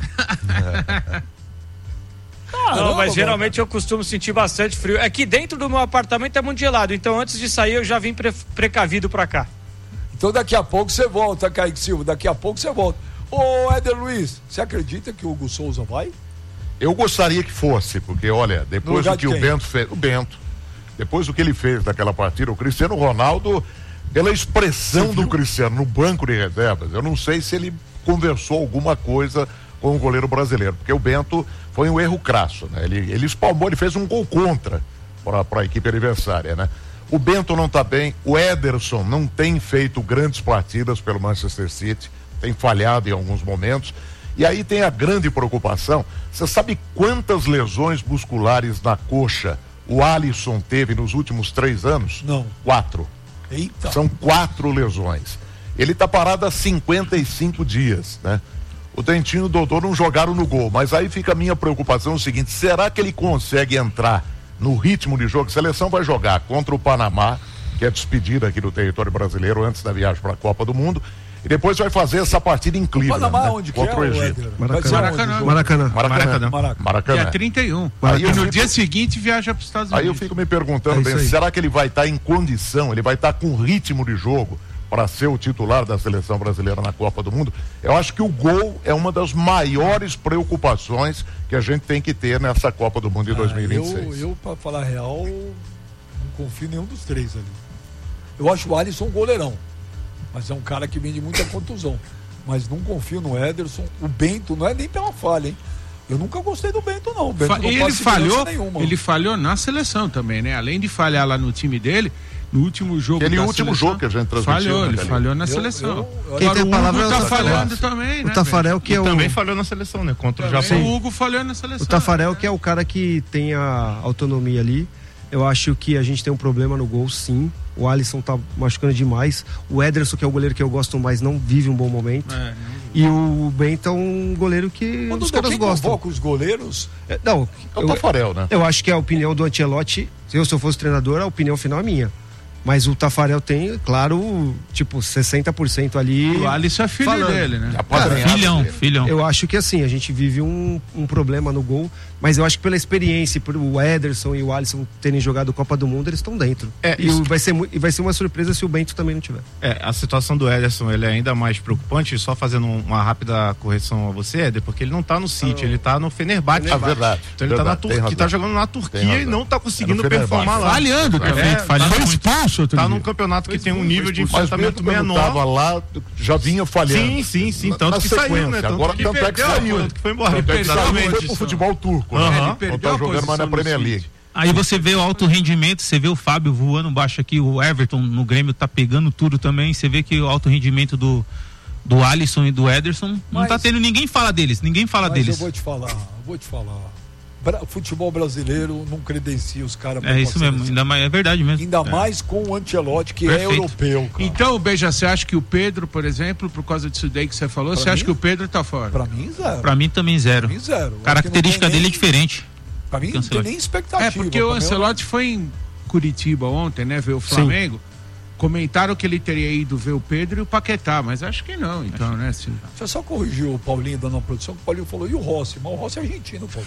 Não, mas mano. geralmente eu costumo sentir bastante frio. É que dentro do meu apartamento é muito gelado, então antes de sair eu já vim pre- precavido pra cá. Então daqui a pouco você volta, Kaique Silva. Daqui a pouco você volta. Ô, Éder Luiz, você acredita que o Hugo Souza vai? Eu gostaria que fosse, porque olha, No depois lugar do que de o quem? Bento fez, o Bento, depois do que ele fez naquela partida, o Cristiano Ronaldo, pela expressão do Cristiano no banco de reservas, eu não sei se ele conversou alguma coisa com o goleiro brasileiro, porque o Bento foi um erro crasso, né? Ele, ele espalmou, ele fez um gol contra para a equipe adversária, né? O Bento não está bem, o Ederson não tem feito grandes partidas pelo Manchester City, tem falhado em alguns momentos. E aí tem a grande preocupação. Você sabe quantas lesões musculares na coxa o Alisson teve nos últimos três anos? Não. Quatro. Eita. São quatro lesões. Ele está parado há cinquenta e cinco dias, né? O Dentinho e o Dodô não jogaram no gol, mas aí fica a minha preocupação, é o seguinte: será que ele consegue entrar no ritmo de jogo? A seleção vai jogar contra o Panamá, que é despedida aqui do território brasileiro antes da viagem para a Copa do Mundo, e depois vai fazer essa partida em Cleveland, Panamá né? onde que Contra é, o o Egito. Éder? Maracanã. Vai ser Maracanã. aonde o jogo? Maracanã. Maracanã. Maracanã. Maracanã. Dia trinta e um. Aí E eu no fico- dia seguinte viaja para os Estados Aí eu Unidos. fico me perguntando, É bem, isso aí. será que ele vai estar em condição, ele vai estar com ritmo de jogo para ser o titular da seleção brasileira na Copa do Mundo? Eu acho que o gol é uma das maiores preocupações que a gente tem que ter nessa Copa do Mundo de dois mil e vinte e seis. Eu, eu para falar a real, não confio em nenhum dos três ali. Eu acho o Alisson um goleirão, mas é um cara que vem de muita contusão. Mas não confio no Ederson. O Bento não é nem pela falha, hein? Eu nunca gostei do Bento, não. O Bento Fa- não ele faz segurança falhou, nenhuma. ele falhou na seleção também, né? Além de falhar lá no time dele, no último jogo Aquele da último seleção, jogo que a gente transmitiu, falhou, né, ele Calil? falhou na Eu- seleção. eu- eu- Quem Agora tem a o palavra Hugo é o tá Tafarel. falhando também, né? O Tafarel que E é o... também falhou na seleção, né? Contra o Também Japão. o Hugo falhou na seleção. O Tafarel que é o cara que tem a autonomia ali. Eu acho que a gente tem um problema no gol, sim. O Alisson tá machucando demais. O Ederson, que é o goleiro que eu gosto mais, não vive um bom momento. É, E o Bento é um goleiro que Ô, os Dudu, caras quem gostam. convoca os goleiros? É, Não, É o eu, Tafarel, né? eu acho que a opinião do Ancelotti, se eu, se eu fosse treinador, a opinião final é minha. Mas o Tafarel tem, claro, tipo, sessenta por cento ali. O Alisson é filho falando. dele, né? Apadrinhado Filhão, dele. filhão. Eu acho que assim, a gente vive um, um problema no gol, mas eu acho que pela experiência, por o Ederson e o Alisson terem jogado Copa do Mundo, eles estão dentro. É, e isso- o- vai, ser, mu- e vai ser uma surpresa se o Bento também não tiver. É, a situação do Ederson, ele é ainda mais preocupante, só fazendo um- uma rápida correção a você, Éder, porque ele não tá no City, ele tá no Fenerbahçe. Ah, verdade. Então ele tá na Verdade, tem Turquia, razão. tá jogando na Tem Turquia e razão. não tá É no conseguindo Fenerbahçe. performar lá. Falhando É, também. tá Foi num- expulso outro Tá dia. num campeonato que Foi tem um nível de Mas mesmo enfrentamento quando menor. tava lá, já vinha falhando. Sim, sim, sim. Na- Tanto na que saiu, sequência. né? Tanto Agora que tanto é que perdeu, saiu. tanto que foi embora. Tanto é que saiu, Exatamente. foi pro futebol turco, Aham. né? Ele Não perdeu tá a jogando mais posição na no Premier City. League. Aí você vê o alto rendimento, você vê o Fábio voando baixo aqui, o Everton no Grêmio tá pegando tudo também, você vê que o alto rendimento do, do Alisson e do Ederson não Mas- tá tendo, ninguém fala deles, ninguém fala Mas deles. eu vou te falar, eu vou te falar. bra- futebol brasileiro não credencia os caras. É isso mesmo, ainda mais, é verdade mesmo. Ainda é. mais com o Ancelotti, que Perfeito. é europeu, cara. Então, Beija, você acha que o Pedro, por exemplo, por causa disso daí que você falou, Pra você acha mim? que o Pedro tá fora? Pra mim, zero. Pra mim também zero. Pra mim, zero. A característica Acho que não tem dele é nem- diferente. Pra mim que não tem Ancelotti. nem expectativa. É, porque Pra o mim, Ancelotti foi em Curitiba ontem, né, ver o Flamengo. Comentaram que ele teria ido ver o Pedro e o Paquetá, mas acho que não, então, né? Se... Deixa eu só corrigir o Paulinho dando uma produção, que o Paulinho falou, e o Rossi? Mas o Rossi é argentino, pô.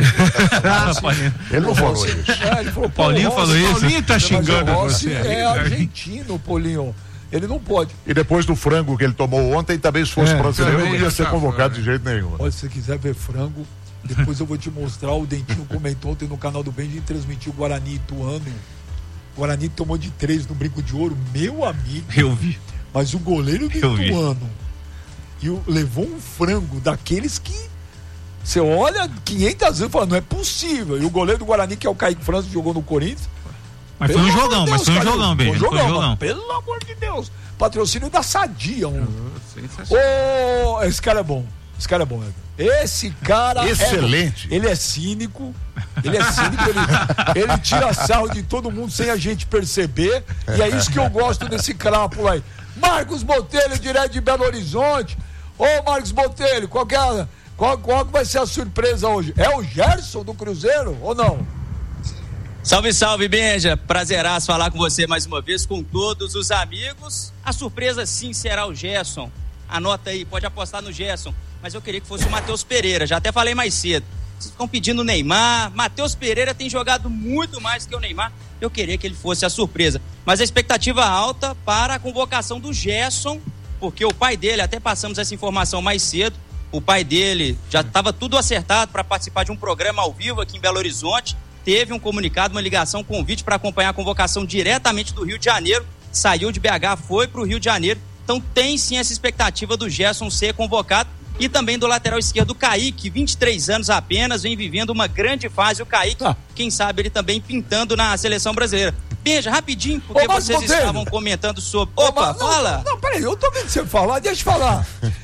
Ele não falou isso. É, ele falou, pô, Paulinho o Rossi- falou isso? Paulinho tá Mas xingando o Rossi você. é argentino, Paulinho. Ele não pode. E depois do frango que ele tomou ontem, também se fosse É, brasileiro, não também ia já ser tá convocado fora. de jeito nenhum. Olha, se você quiser ver frango, depois eu vou te mostrar. O Dentinho comentou ontem no canal do Benji, transmitiu o Guarani Ituano. O Guarani tomou de três no Brinco de Ouro, meu amigo. Eu vi. Mas o goleiro do Eu vi. Ituano e o, levou um frango daqueles que você olha quinhentas vezes e fala, não é possível. E o goleiro do Guarani, que é o Kaique França, jogou no Corinthians. Mas foi um Pelo jogão, amor de mas foi um Deus, jogão, Calil. bem. Foi um Foi um jogão, jogão. mas pelo amor de Deus. Patrocínio da Sadia. Um. Sensacional. Ô, esse cara é bom. Esse cara é bom, Edson. Esse cara Excelente. é bom. Ele é cínico. Ele é cínico, ele, ele tira sarro de todo mundo sem a gente perceber. E é isso que eu gosto desse crápula aí. Marcos Botelho, direto de Belo Horizonte. Ô, Marcos Botelho, qual que, é, qual, qual que vai ser a surpresa hoje? É o Gerson do Cruzeiro ou não? Salve, salve, Benja. Prazeraço falar com você mais uma vez, com todos os amigos. A surpresa sim será o Gerson. Anota aí, pode apostar no Gerson. Mas eu queria que fosse o Matheus Pereira, já até falei mais cedo. Vocês estão pedindo o Neymar. Matheus Pereira tem jogado muito mais que o Neymar. Eu queria que ele fosse a surpresa. Mas a expectativa alta para a convocação do Gerson, porque o pai dele, até passamos essa informação mais cedo, o pai dele já estava tudo acertado para participar de um programa ao vivo aqui em Belo Horizonte. Teve um comunicado, uma ligação, um convite para acompanhar a convocação diretamente do Rio de Janeiro. Saiu de B H, foi para o Rio de Janeiro. Então tem sim essa expectativa do Gerson ser convocado. E também do lateral esquerdo, o Kaique, vinte e três anos apenas, vem vivendo uma grande fase. O Kaique, ah. quem sabe ele também pintando na seleção brasileira. Beija, rapidinho, porque Ô, vocês Botelho. estavam comentando sobre... Opa, Ô, não, fala! Não, não, peraí, eu tô vendo você falar, deixa eu falar.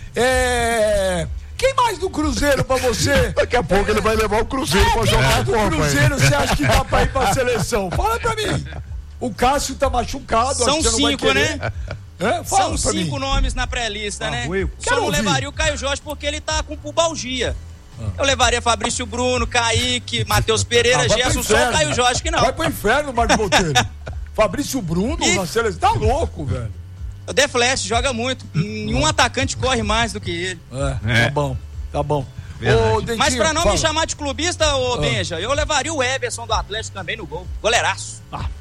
É... Quem mais do Cruzeiro pra você? Daqui a pouco ele vai levar o Cruzeiro é, pra quem jogar mais a do Copa. Cruzeiro hein? você acha que dá pra ir pra seleção? Fala pra mim. O Cássio tá machucado. São acho que você não vai cinco, querer. né? É, fala São pra cinco mim. nomes na pré-lista, Ah, né? eu Só quero não ouvir. levaria o Caio Jorge porque ele tá com pubalgia. Ah. Eu levaria Fabrício Bruno, Kaique, Matheus Pereira, Ah, vai pro Gerson, só o inferno. Caio Jorge que não. Vai pro inferno, Marcos Botelho. Fabrício Bruno E- na seleção. Tá louco, velho. O The Flash joga muito. Nenhum atacante corre mais do que ele. É, É. tá bom, tá bom. Verdade. Ô, Dentinho, Mas pra não fala. me chamar de clubista, ô Ah. Benja, eu levaria o Everson do Atlético também no gol. Goleiraço.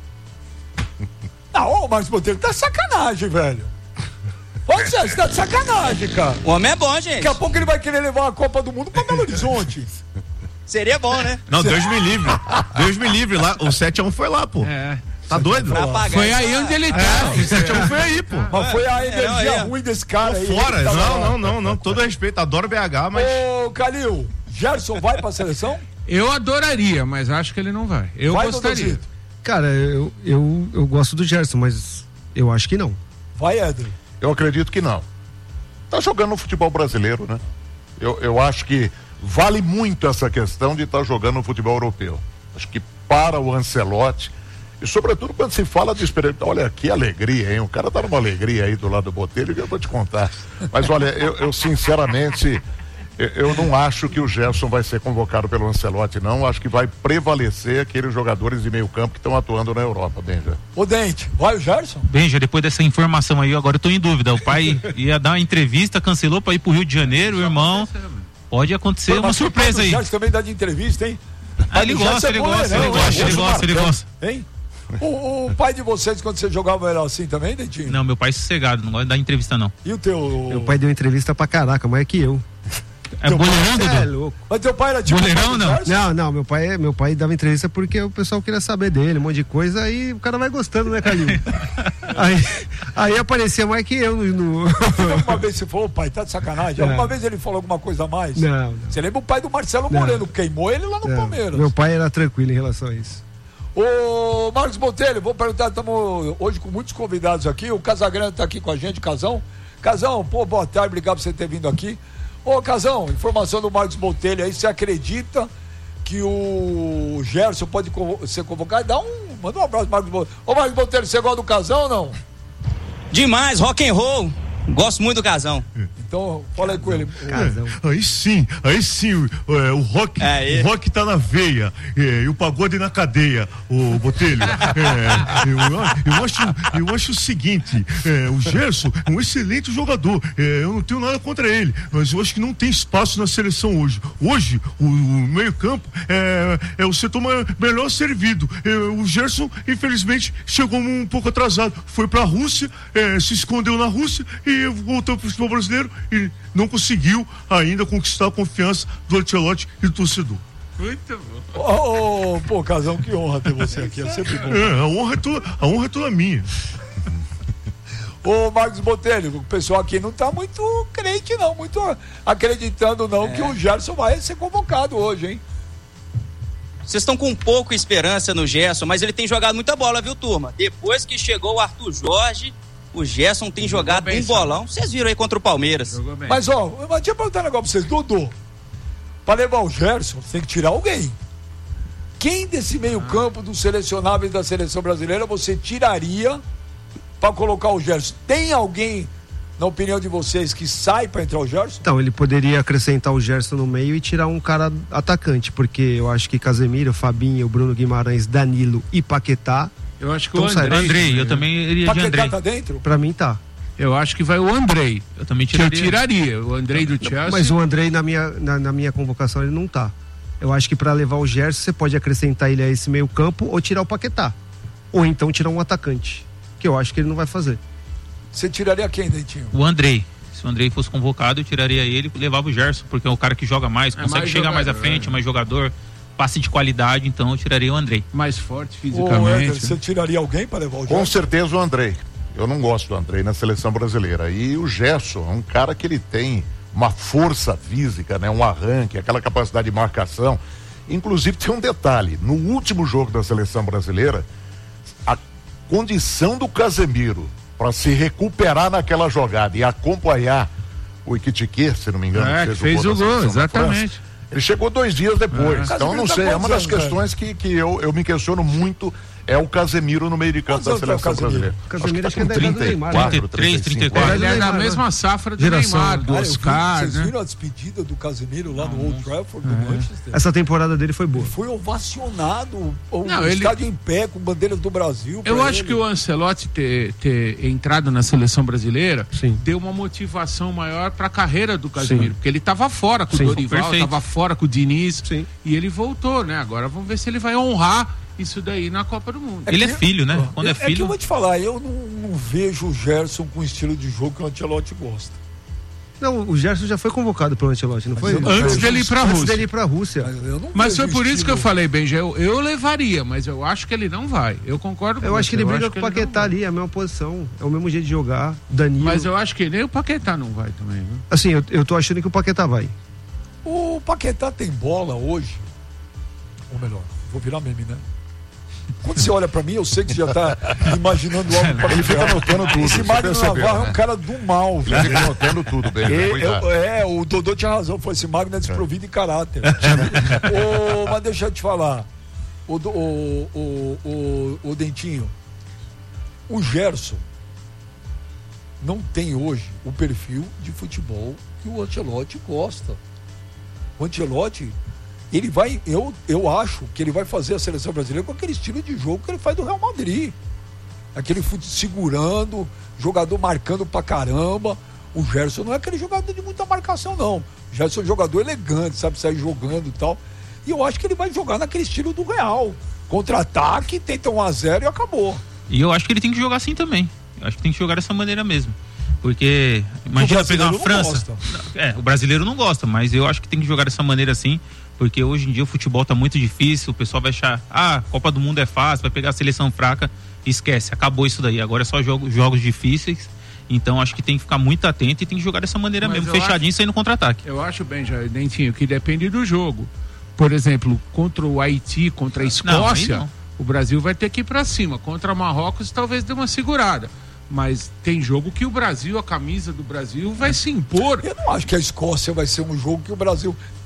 Não, ô, Marcos Botelho, tá sacanagem, velho. Pode ser, você tá de sacanagem, cara. O homem é bom, gente. Daqui a pouco ele vai querer levar a Copa do Mundo pra Belo Horizonte. Seria bom, né? Não, Deus me livre. Deus me livre lá. O sete a um foi lá, pô. É. Tá doido? Pra pagar Foi essa- aí onde ele tá. É, o sete a um foi aí, pô. Mas foi a É, energia é. ruim desse cara aí. Fora. ele que tava Não, lá. não, não, não. Todo respeito. Adoro B H, mas. Ô, Calil, Gerson vai pra seleção? Eu adoraria, mas acho que ele não vai. Eu Vai, gostaria. Dodozito? Cara, eu, eu, eu gosto do Gerson, mas eu acho que não. Vai, Éder. Eu acredito que não. Tá jogando no futebol brasileiro, né? Eu, eu acho que vale muito essa questão de estar tá jogando no futebol europeu. Acho que para o Ancelotti, e sobretudo quando se fala de experiência, olha que alegria, hein? O cara tá numa alegria aí do lado do Botelho que eu vou te contar. Mas olha, eu, eu sinceramente, eu, eu não acho que o Gerson vai ser convocado pelo Ancelotti, não. Acho que vai prevalecer aqueles jogadores de meio campo que estão atuando na Europa, Benja. Ô, Dente, vai o Gerson? Benja, depois dessa informação aí, agora eu tô em dúvida. O pai ia dar uma entrevista, cancelou pra ir pro Rio de Janeiro, o irmão. Pode acontecer uma Mas o pai surpresa do aí. Gerson também dá de entrevista, hein? Ah, ele O Gerson gosta, é ele bom, gosta, né? ele O gosta, ele Gerson gosta, ele marcão. gosta. Hein? O, o pai de vocês, quando você jogava, era assim também, Dentinho? Não, meu pai é sossegado, não gosta de dar entrevista não. E o teu? Meu pai deu entrevista pra caraca, mais que eu. É boleirão, Dudu? É louco. Mas teu pai era tipo... Boleirão, não? Não, não, meu pai, meu pai dava entrevista porque o pessoal queria saber dele, um monte de coisa, aí o cara vai gostando, né, Calil? aí, aí aparecia mais que eu no. no... Uma vez você falou, pai, tá de sacanagem? Não. Alguma vez ele falou alguma coisa a mais? Não, não. Você lembra o pai do Marcelo Não. Moreno, queimou ele lá no Não, Palmeiras. meu pai era tranquilo em relação a isso. Ô, Marcos Botelho, vou perguntar, estamos hoje com muitos convidados aqui, o Casagrande tá aqui com a gente, Casão. Casão, pô, boa tarde, obrigado por você ter vindo aqui. Ô, Casão, informação do Marcos Botelho aí, você acredita que que o Gerson pode convo- ser convocado, dá um. Manda um abraço, Marcos Botelho. Ô, Marcos Botelho, você gosta do Casão ou não? Demais, rock and roll. Gosto muito do Casão. Então, fala aí com ele. É, aí sim, aí sim, é, o rock, É, o rock tá na veia, é, e o pagode na cadeia, o Botelho. É, eu, eu, acho, eu acho o seguinte, é, o Gerson é um excelente jogador, é, eu não tenho nada contra ele, mas eu acho que não tem espaço na seleção hoje. Hoje, o, o meio campo é, é o setor melhor servido. É, o Gerson, infelizmente, chegou um pouco atrasado, foi pra Rússia, é, se escondeu na Rússia e voltou pro futebol brasileiro e não conseguiu ainda conquistar a confiança do Ancelotti e do torcedor. Muito bom. Ô, oh, pô, Casão, que honra ter você aqui, é sempre bom. É, a honra é toda, a honra é toda minha. Ô, Marcos Botelho, o pessoal aqui não tá muito crente não, muito acreditando não É. que o Gerson vai ser convocado hoje, hein? Vocês estão com pouca esperança no Gerson, mas ele tem jogado muita bola, viu, turma? Depois que chegou o Arthur Jorge, o Gerson tem jogado bem, um bolão. Vocês viram aí contra o Palmeiras. Mas, ó, eu tinha perguntado um negócio pra vocês. Dudu, pra levar o Gerson, você tem que tirar alguém. Quem desse meio campo dos selecionáveis da seleção brasileira você tiraria pra colocar o Gerson? Tem alguém, na opinião de vocês, que sai pra entrar o Gerson? Então, ele poderia acrescentar o Gerson no meio e tirar um cara atacante, porque eu acho que Casemiro, Fabinho, Bruno Guimarães, Danilo e Paquetá. Eu acho que Então o Andrei, sai. Andrei, eu também iria de Paquetá Andrei. tá dentro? Pra mim tá. Eu acho que vai o Andrei. Eu também Que eu tiraria. tiraria. O Andrei do Chelsea. Mas o Andrei, na minha, na, na minha convocação, ele não tá. Eu acho que pra levar o Gerson, você pode acrescentar ele a esse meio campo ou tirar o Paquetá. Ou então tirar um atacante, que eu acho que ele não vai fazer. Você tiraria quem, Dentinho? O Andrei. Se o Andrei fosse convocado, eu tiraria ele e levava o Gerson, porque é o cara que joga mais, consegue mais chegar mais à jogador, frente, é. mais jogador, passe de qualidade, então eu tiraria o Andrei. Mais forte Ô, Éder, fisicamente. você tiraria alguém pra levar o Com Gerson? certeza o Andrei. Eu não gosto do Andrei na seleção brasileira. E o Gerson é um cara que ele tem uma força física, né? Um arranque, aquela capacidade de marcação. Inclusive tem um detalhe, no último jogo da seleção brasileira, a condição do Casemiro para se recuperar naquela jogada e acompanhar o Iquitique, se não me engano, É, que que fez na o gol, seleção da exatamente. França, ele chegou dois dias depois. É. Então, não sei, é uma das questões que, que eu, eu me questiono muito, é o Casemiro no meio de campo da Quantos anos seleção tem o Casemiro? brasileira. Casemiro Acho que tá acho que é com da idade do Neymar, trinta e quatro, trinta e três, trinta e quatro. Ele é da Neymar, né? mesma safra do Geração. Neymar, do Cara, eu vi- Oscar, vocês né? viram a despedida do Casemiro lá no Old Trafford, do Manchester? Essa temporada dele foi boa. Foi ovacionado, o Não, ele- estádio em pé, com bandeiras do Brasil. Eu pra acho ele. que o Ancelotti ter, ter entrado na seleção brasileira Sim. deu uma motivação maior para a carreira do Casemiro, Sim. porque ele estava fora com Sim, o Dorival, perfeito. estava fora com o Diniz Sim. e ele voltou, né? Agora vamos ver se ele vai honrar isso daí na Copa do Mundo. Ele é que- filho, né? Quando é É que eu filho. vou te falar, eu não, não vejo o Gerson com o estilo de jogo que o Ancelotti gosta. Não, o Gerson já foi convocado pelo Ancelotti, não foi? eu não Antes vejo- dele ir pra Antes Rússia. dele ir pra Rússia. Mas, eu não Mas vejo foi por o isso que eu estilo- falei, Benja, eu, eu levaria, mas eu acho que ele não vai. Eu concordo com Eu você. acho que ele briga com o ele não Paquetá vai. ali, é a mesma posição, é o mesmo jeito de jogar. Danilo. Mas eu acho que nem o Paquetá não vai também, viu? Assim, eu, eu tô achando que o Paquetá vai. O Paquetá tem bola hoje. Ou melhor, vou virar meme, né? Quando você olha pra mim, eu sei que você já tá imaginando algo para Ele fica anotando tudo. Esse você Magno percebeu, Navarro é né? um cara do mal, Ele velho. fica anotando tudo, bem. É, Cuidado. eu- é, o Dodô tinha razão, foi esse Magno é desprovido de caráter. Ô, mas deixa eu te falar, o, do- o, o, o, o Dentinho, o Gerson não tem hoje o perfil de futebol que o Ancelotti gosta. O Ancelotti, ele vai, eu, eu acho que ele vai fazer a seleção brasileira com aquele estilo de jogo que ele faz do Real Madrid. Aquele fute segurando, jogador marcando pra caramba. O Gerson não é aquele jogador de muita marcação, não. O Gerson é um jogador elegante, sabe sair jogando e tal. E eu acho que ele vai jogar naquele estilo do Real. Contra-ataque, tenta um a zero e acabou. E eu acho que ele tem que jogar assim também. Eu acho que tem que jogar dessa maneira mesmo. Porque, imagina pegar uma brasileiro não França. gosta. É, o brasileiro não gosta, mas eu acho que tem que jogar dessa maneira assim. Porque hoje em dia o futebol tá muito difícil. O pessoal vai achar, ah, Copa do Mundo é fácil, vai pegar a seleção fraca. Esquece, acabou isso daí. Agora é só jogo, jogos difíceis. Então acho que tem que ficar muito atento e tem que jogar dessa maneira Mas mesmo, eu fechadinho, acho- saindo contra-ataque. Eu acho, Benja, Dentinho, que depende do jogo. Por exemplo, contra o Haiti, contra a Escócia, Não, aí não. o Brasil vai ter que ir pra cima. Contra Marrocos, talvez dê uma segurada. Mas tem jogo que o Brasil, a camisa do Brasil, vai se impor. Eu não acho que a Escócia vai ser um jogo que o Brasil.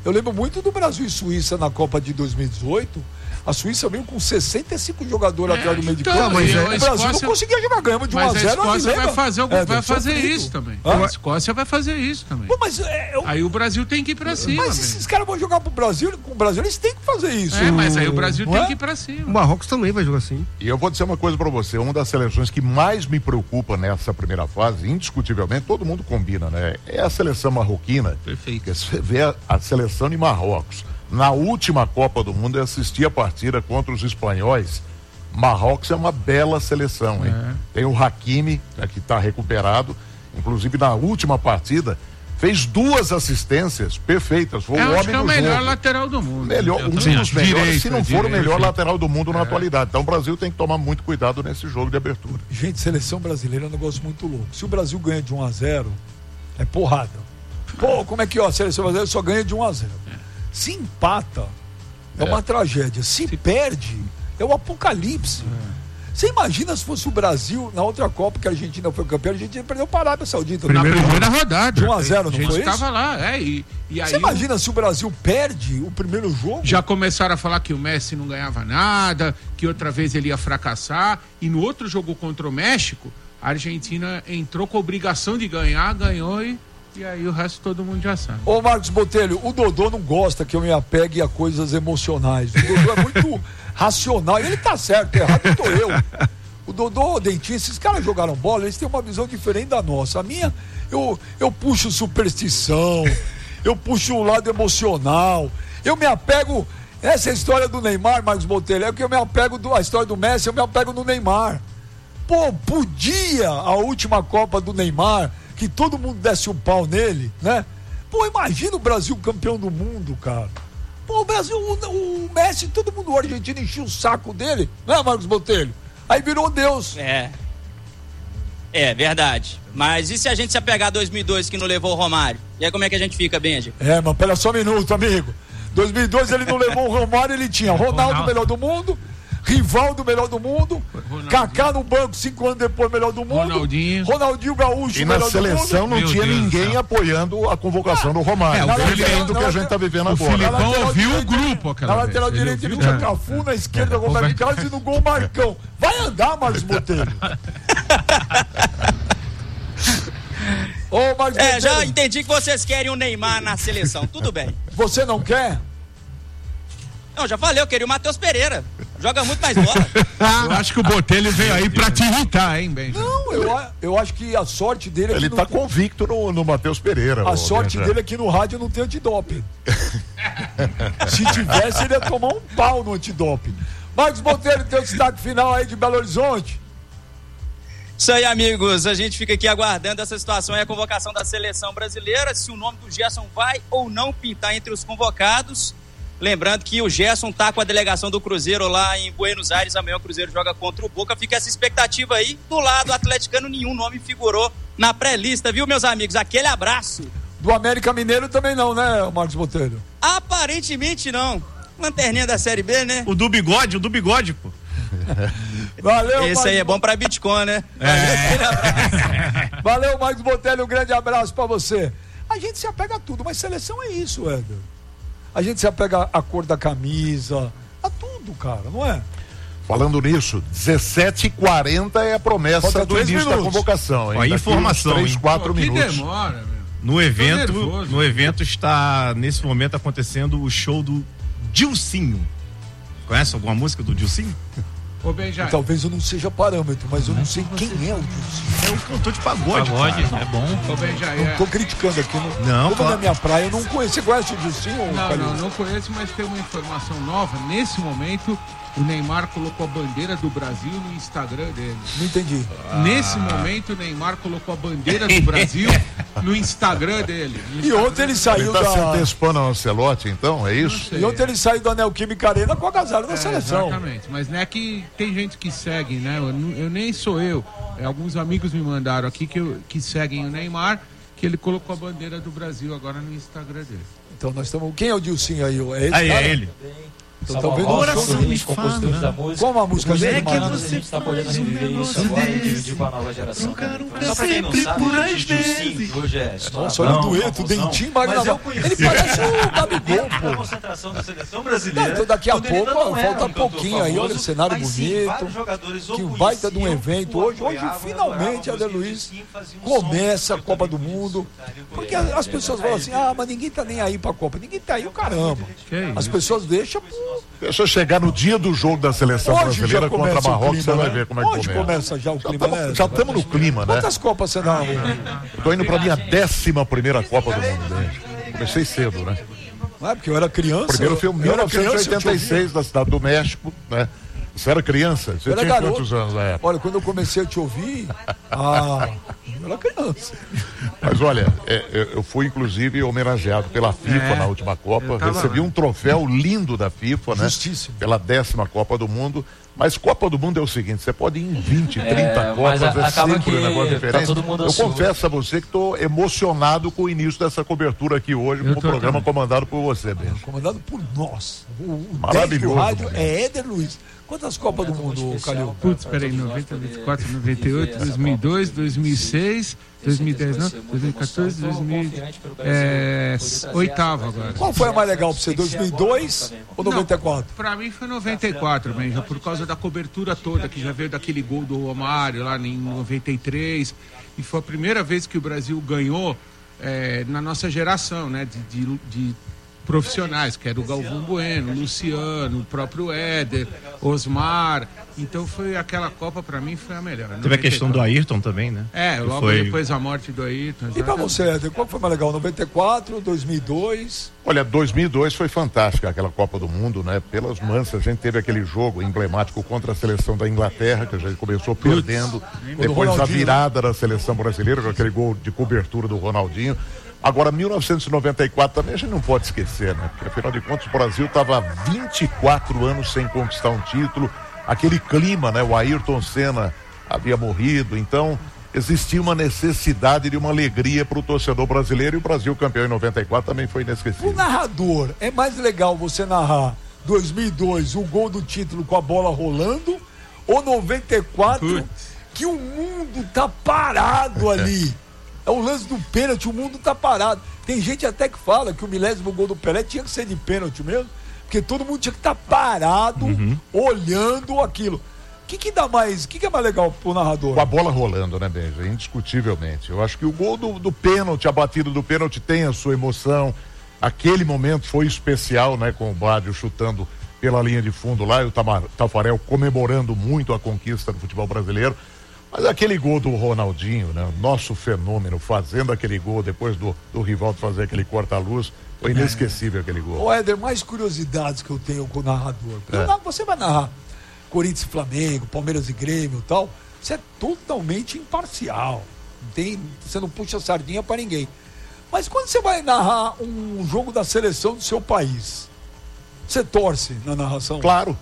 Eu lembro muito do Brasil e Suíça na Copa de dois mil e dezoito. A Suíça veio com sessenta e cinco jogadores é, atrás do meio de campo. Mas o Escócia, Brasil não conseguia jogar, ganhamos de um a zero. Mas a Escócia vai fazer, é, vai fazer isso também. Ah? A Escócia vai fazer isso também. Pô, mas, é, eu... Aí o Brasil tem que ir pra cima. Mas mesmo. esses caras vão jogar pro Brasil, com o Brasil eles têm que fazer isso. É, mas aí o Brasil não tem é? que ir pra cima. O Marrocos também vai jogar assim. E eu vou dizer uma coisa pra você, uma das seleções que mais me preocupa nessa primeira fase, indiscutivelmente, todo mundo combina, né? É a seleção marroquina. Perfeito. Você vê a, a seleção de Marrocos. Na última Copa do Mundo, eu assisti a partida contra os espanhóis. Marrocos é uma bela seleção, hein? É. Tem o Hakimi, né, que está recuperado. Inclusive, na última partida, fez duas assistências perfeitas. Foi eu o acho homem que é o no melhor jogo. lateral do mundo. Melhor, Eu um dos acho. melhores, Direito, se não for direito, o melhor direito. lateral do mundo na É. atualidade. Então o Brasil tem que tomar muito cuidado nesse jogo de abertura. Gente, seleção brasileira é um negócio muito louco. Se o Brasil ganha de um a zero, é porrada. Pô, como é que ó, a seleção brasileira só ganha de um a zero? Se empata, é, é uma tragédia. Se, se perde, é o apocalipse. É. Você imagina se fosse o Brasil na outra Copa que a Argentina foi campeã, a Argentina perdeu para a Arábia Saudita. Na primeira rodada. De um a zero, não foi isso? A gente estava lá, é. E, e aí Você imagina o... se o Brasil perde o primeiro jogo? Já começaram a falar que o Messi não ganhava nada, que outra vez ele ia fracassar. E no outro jogo contra o México, a Argentina entrou com a obrigação de ganhar, ganhou e... E aí o resto todo mundo já sabe. Ô Marcos Botelho, o Dodô não gosta que eu me apegue a coisas emocionais. O Dodô é muito racional. Ele tá certo, errado tô eu. O Dodô, o Dentinho, esses caras jogaram bola, eles têm uma visão diferente da nossa. A minha, eu, eu puxo superstição, eu puxo o lado emocional. Eu me apego... Essa é a história do Neymar, Marcos Botelho. É que eu me apego do, a história do Messi, eu me apego no Neymar. Pô, podia a última Copa do Neymar... que todo mundo desse um pau nele, né? Pô, imagina o Brasil campeão do mundo, cara. Pô, o Brasil, o, o Messi, todo mundo, o argentino enchia o saco dele, né, Marcos Botelho? Aí virou Deus. É. É, verdade. Mas e se a gente se apegar a dois mil e dois que não levou o Romário? E aí como é que a gente fica, Benja? É, mas pera só um minuto, amigo. dois mil e dois ele não levou o Romário, ele tinha Ronaldo, Ronaldo. melhor do mundo, Rivaldo, melhor do mundo, Kaká no banco, cinco anos depois, melhor do mundo, Ronaldinho, Ronaldinho Gaúcho, e na melhor seleção do mundo. não tinha ninguém apoiando a convocação ah, do Romário. É, diferente do que a gente está vivendo o agora. O Filipão ouviu o grupo aquela Na lateral vez. direita ele, ele tinha Cafu, na esquerda é. Roberto Carlos e no gol Marcão. Vai andar, Marcos Botelho. Ô, Marcos é, Botelho. Já entendi que vocês querem o Neymar na seleção, tudo bem. Você não quer? Não, já falei, eu queria o Matheus Pereira. Joga muito mais bola. Eu acho que o Botelho veio aí pra te irritar, hein, Benja? Não, eu, eu acho que a sorte dele é Ele que tá no... convicto no, no Matheus Pereira. A sorte Benja. dele é que no rádio não tem antidoping. Se tivesse, ele ia tomar um pau no antidoping. Marcos Botelho, teu destaque final aí de Belo Horizonte. Isso aí, amigos. A gente fica aqui aguardando essa situação e a convocação da seleção brasileira. Se o nome do Gerson vai ou não pintar entre os convocados. Lembrando que o Gerson tá com a delegação do Cruzeiro lá em Buenos Aires. Amanhã o Cruzeiro joga contra o Boca. Fica essa expectativa aí. Do lado atleticano, nenhum nome figurou na pré-lista, viu, meus amigos? Aquele abraço. Do América Mineiro também não, né, Marcos Botelho? Aparentemente não. Lanterninha da Série B, né? O do bigode, o do bigode, pô. Valeu, Esse Marcos... aí é bom pra Bitcoin, né? É. Valeu, Marcos Botelho. Um grande abraço pra você. A gente se apega a tudo, mas seleção é isso, Éder. A gente se apega à cor da camisa, a tudo, cara, não é? Falando nisso, dezessete e quarenta é a promessa Falta do início minutos. da convocação. Ó, informação, três, hein? quatro Pô, minutos. Que demora, meu. No evento, nervoso, no evento está, nesse momento, acontecendo o show do Dilcinho. Conhece alguma música do Dilcinho? Ô, Benja. Talvez eu não seja parâmetro, mas eu não sei quem é o Dilcinho. É um cantor de pagode, Pagode, cara. é bom. Ô, Benja, Não é... tô criticando aqui, não. Não, Como fala- na minha praia, eu não conheço. Você conhece o Dilcinho? Não, Calil? não, não conheço, mas tem uma informação nova. Nesse momento, o Neymar colocou a bandeira do Brasil no Instagram dele. Não entendi. Nesse momento, o Neymar colocou a bandeira do Brasil no Instagram dele. No E Instagram ontem ele dele. saiu Ele tá se da... antecipando ao Ancelotti, então? É isso? sei. E ontem ele saiu da Neoquímica Arena com a agasalho da É, seleção. exatamente, mas não é que tem gente que segue, né? Eu, não- eu nem sou eu. É, alguns amigos me mandaram aqui que, eu- que seguem o Neymar, que ele colocou a bandeira do Brasil agora no Instagram dele. Então nós estamos... Quem é o Dilcinho aí? É esse Aí, cara? é ele. Então, tá vendo Coração o me fala. Como a música Como é dele, que mano? você tá podendo reviver isso agora e dividir com a nova geração. Só pra quem não sempre sabe, por o às Justin, que hoje é Nossa, olha o dueto, Dentinho, Magno. Ele parece o Gabigol, a pô. concentração da seleção brasileira. Então, daqui a quando ele pouco, ainda não ó, era falta um cantor pouquinho aí, olha o famoso, cenário mas sim, bonito. vários jogadores Que o baita de um conheciam, evento o hoje. Hoje, apoiavam, finalmente, adoravam, Éder Luiz faziam um começa a som, Copa do Mundo. Porque as pessoas falam assim, ah, mas ninguém tá nem aí pra Copa. Ninguém tá aí, o caramba. As pessoas deixam pro... Deixa eu chegar no dia do jogo da seleção Hoje brasileira já contra começa o Marrocos, clima, você vai né? ver como é que Hoje começa. começa já o clima, tamo- né? Já estamos no clima, né? Quantas Copas você dá? Tô indo pra minha décima primeira Copa do Mundo, né? Comecei cedo, né? Não é porque eu era criança. Primeiro foi em eu mil era novecentos e criança, eu te oitenta e seis, da cidade do México, né? Você era criança? Você Eu era tinha garoto. quantos anos na época? Olha, quando eu comecei a te ouvir, ah, eu era criança. Mas olha, é, é, eu fui inclusive homenageado pela FIFA É, na última Copa. eu tava Recebi lá. um troféu lindo da FIFA, né? Justíssimo. Pela décima Copa do Mundo. Mas Copa do Mundo é o seguinte, você pode ir em vinte, trinta É, Copas, mas a- é acaba sempre um que negócio tá diferente. todo mundo eu ansioso. confesso a você que estou emocionado com o início dessa cobertura aqui hoje, com o programa comandado por você, Benjo. Comandado por nós. O, o Maravilhoso, dez do rádio né? é Éder Luiz. Quantas Copas do Mundo, Calil? Putz, peraí, noventa, noventa e quatro, noventa e oito, dois mil e dois, dois mil e seis, dois mil e dez, não, dois mil e quatorze, dois mil e oito agora. Qual foi a mais legal pra você, dois mil e dois ou noventa e quatro? Pra mim foi noventa e quatro, Benja, por causa da cobertura toda, que já veio daquele gol do Romário lá em noventa e três, e foi a primeira vez que o Brasil ganhou eh, na nossa geração, né, de, de, de profissionais, que era o Galvão Bueno, o Luciano, o próprio Éder, Osmar. Então foi aquela Copa, pra mim, foi a melhor. Teve a questão do Ayrton também, né? É, Que logo foi- depois a morte do Ayrton. E pra exatamente. você, Éder, qual foi mais legal? noventa e quatro, dois mil e dois? Olha, dois mil e dois foi fantástica aquela Copa do Mundo, né? Pelas mansas, a gente teve aquele jogo emblemático contra a seleção da Inglaterra, que a gente começou perdendo. Depois a Ronaldinho. virada da seleção brasileira, com aquele gol de cobertura do Ronaldinho. Agora, mil novecentos e noventa e quatro também a gente não pode esquecer, né? Porque afinal de contas o Brasil estava há vinte e quatro anos sem conquistar um título. Aquele clima, né? O Ayrton Senna havia morrido, então existia uma necessidade de uma alegria para o torcedor brasileiro, e o Brasil campeão em noventa e quatro também foi inesquecível. O narrador, é mais legal você narrar dois mil e dois, o gol do título com a bola rolando, ou noventa e quatro, que o mundo tá parado ali? É o lance do pênalti, o mundo tá parado. Tem gente até que fala que o milésimo gol do Pelé tinha que ser de pênalti mesmo, porque todo mundo tinha que estar parado, olhando aquilo. O que que dá mais, o que que é mais legal pro narrador? Com a bola rolando, né, Benja? Indiscutivelmente. Eu acho que o gol do, do pênalti, a batida do pênalti tem a sua emoção. Aquele momento foi especial, né, com o Bádio chutando pela linha de fundo lá e o Tamar- Tafarel comemorando muito a conquista do futebol brasileiro. Mas aquele gol do Ronaldinho, né, nosso fenômeno, fazendo aquele gol depois do, do Rivaldo fazer aquele corta-luz, foi inesquecível aquele gol. Ô Éder, mais curiosidades que eu tenho com o narrador. Porque É. eu narro- você vai narrar Corinthians e Flamengo, Palmeiras e Grêmio e tal, você é totalmente imparcial. Não tem, você não puxa sardinha pra ninguém. Mas quando você vai narrar um jogo da seleção do seu país, você torce na narração? Claro.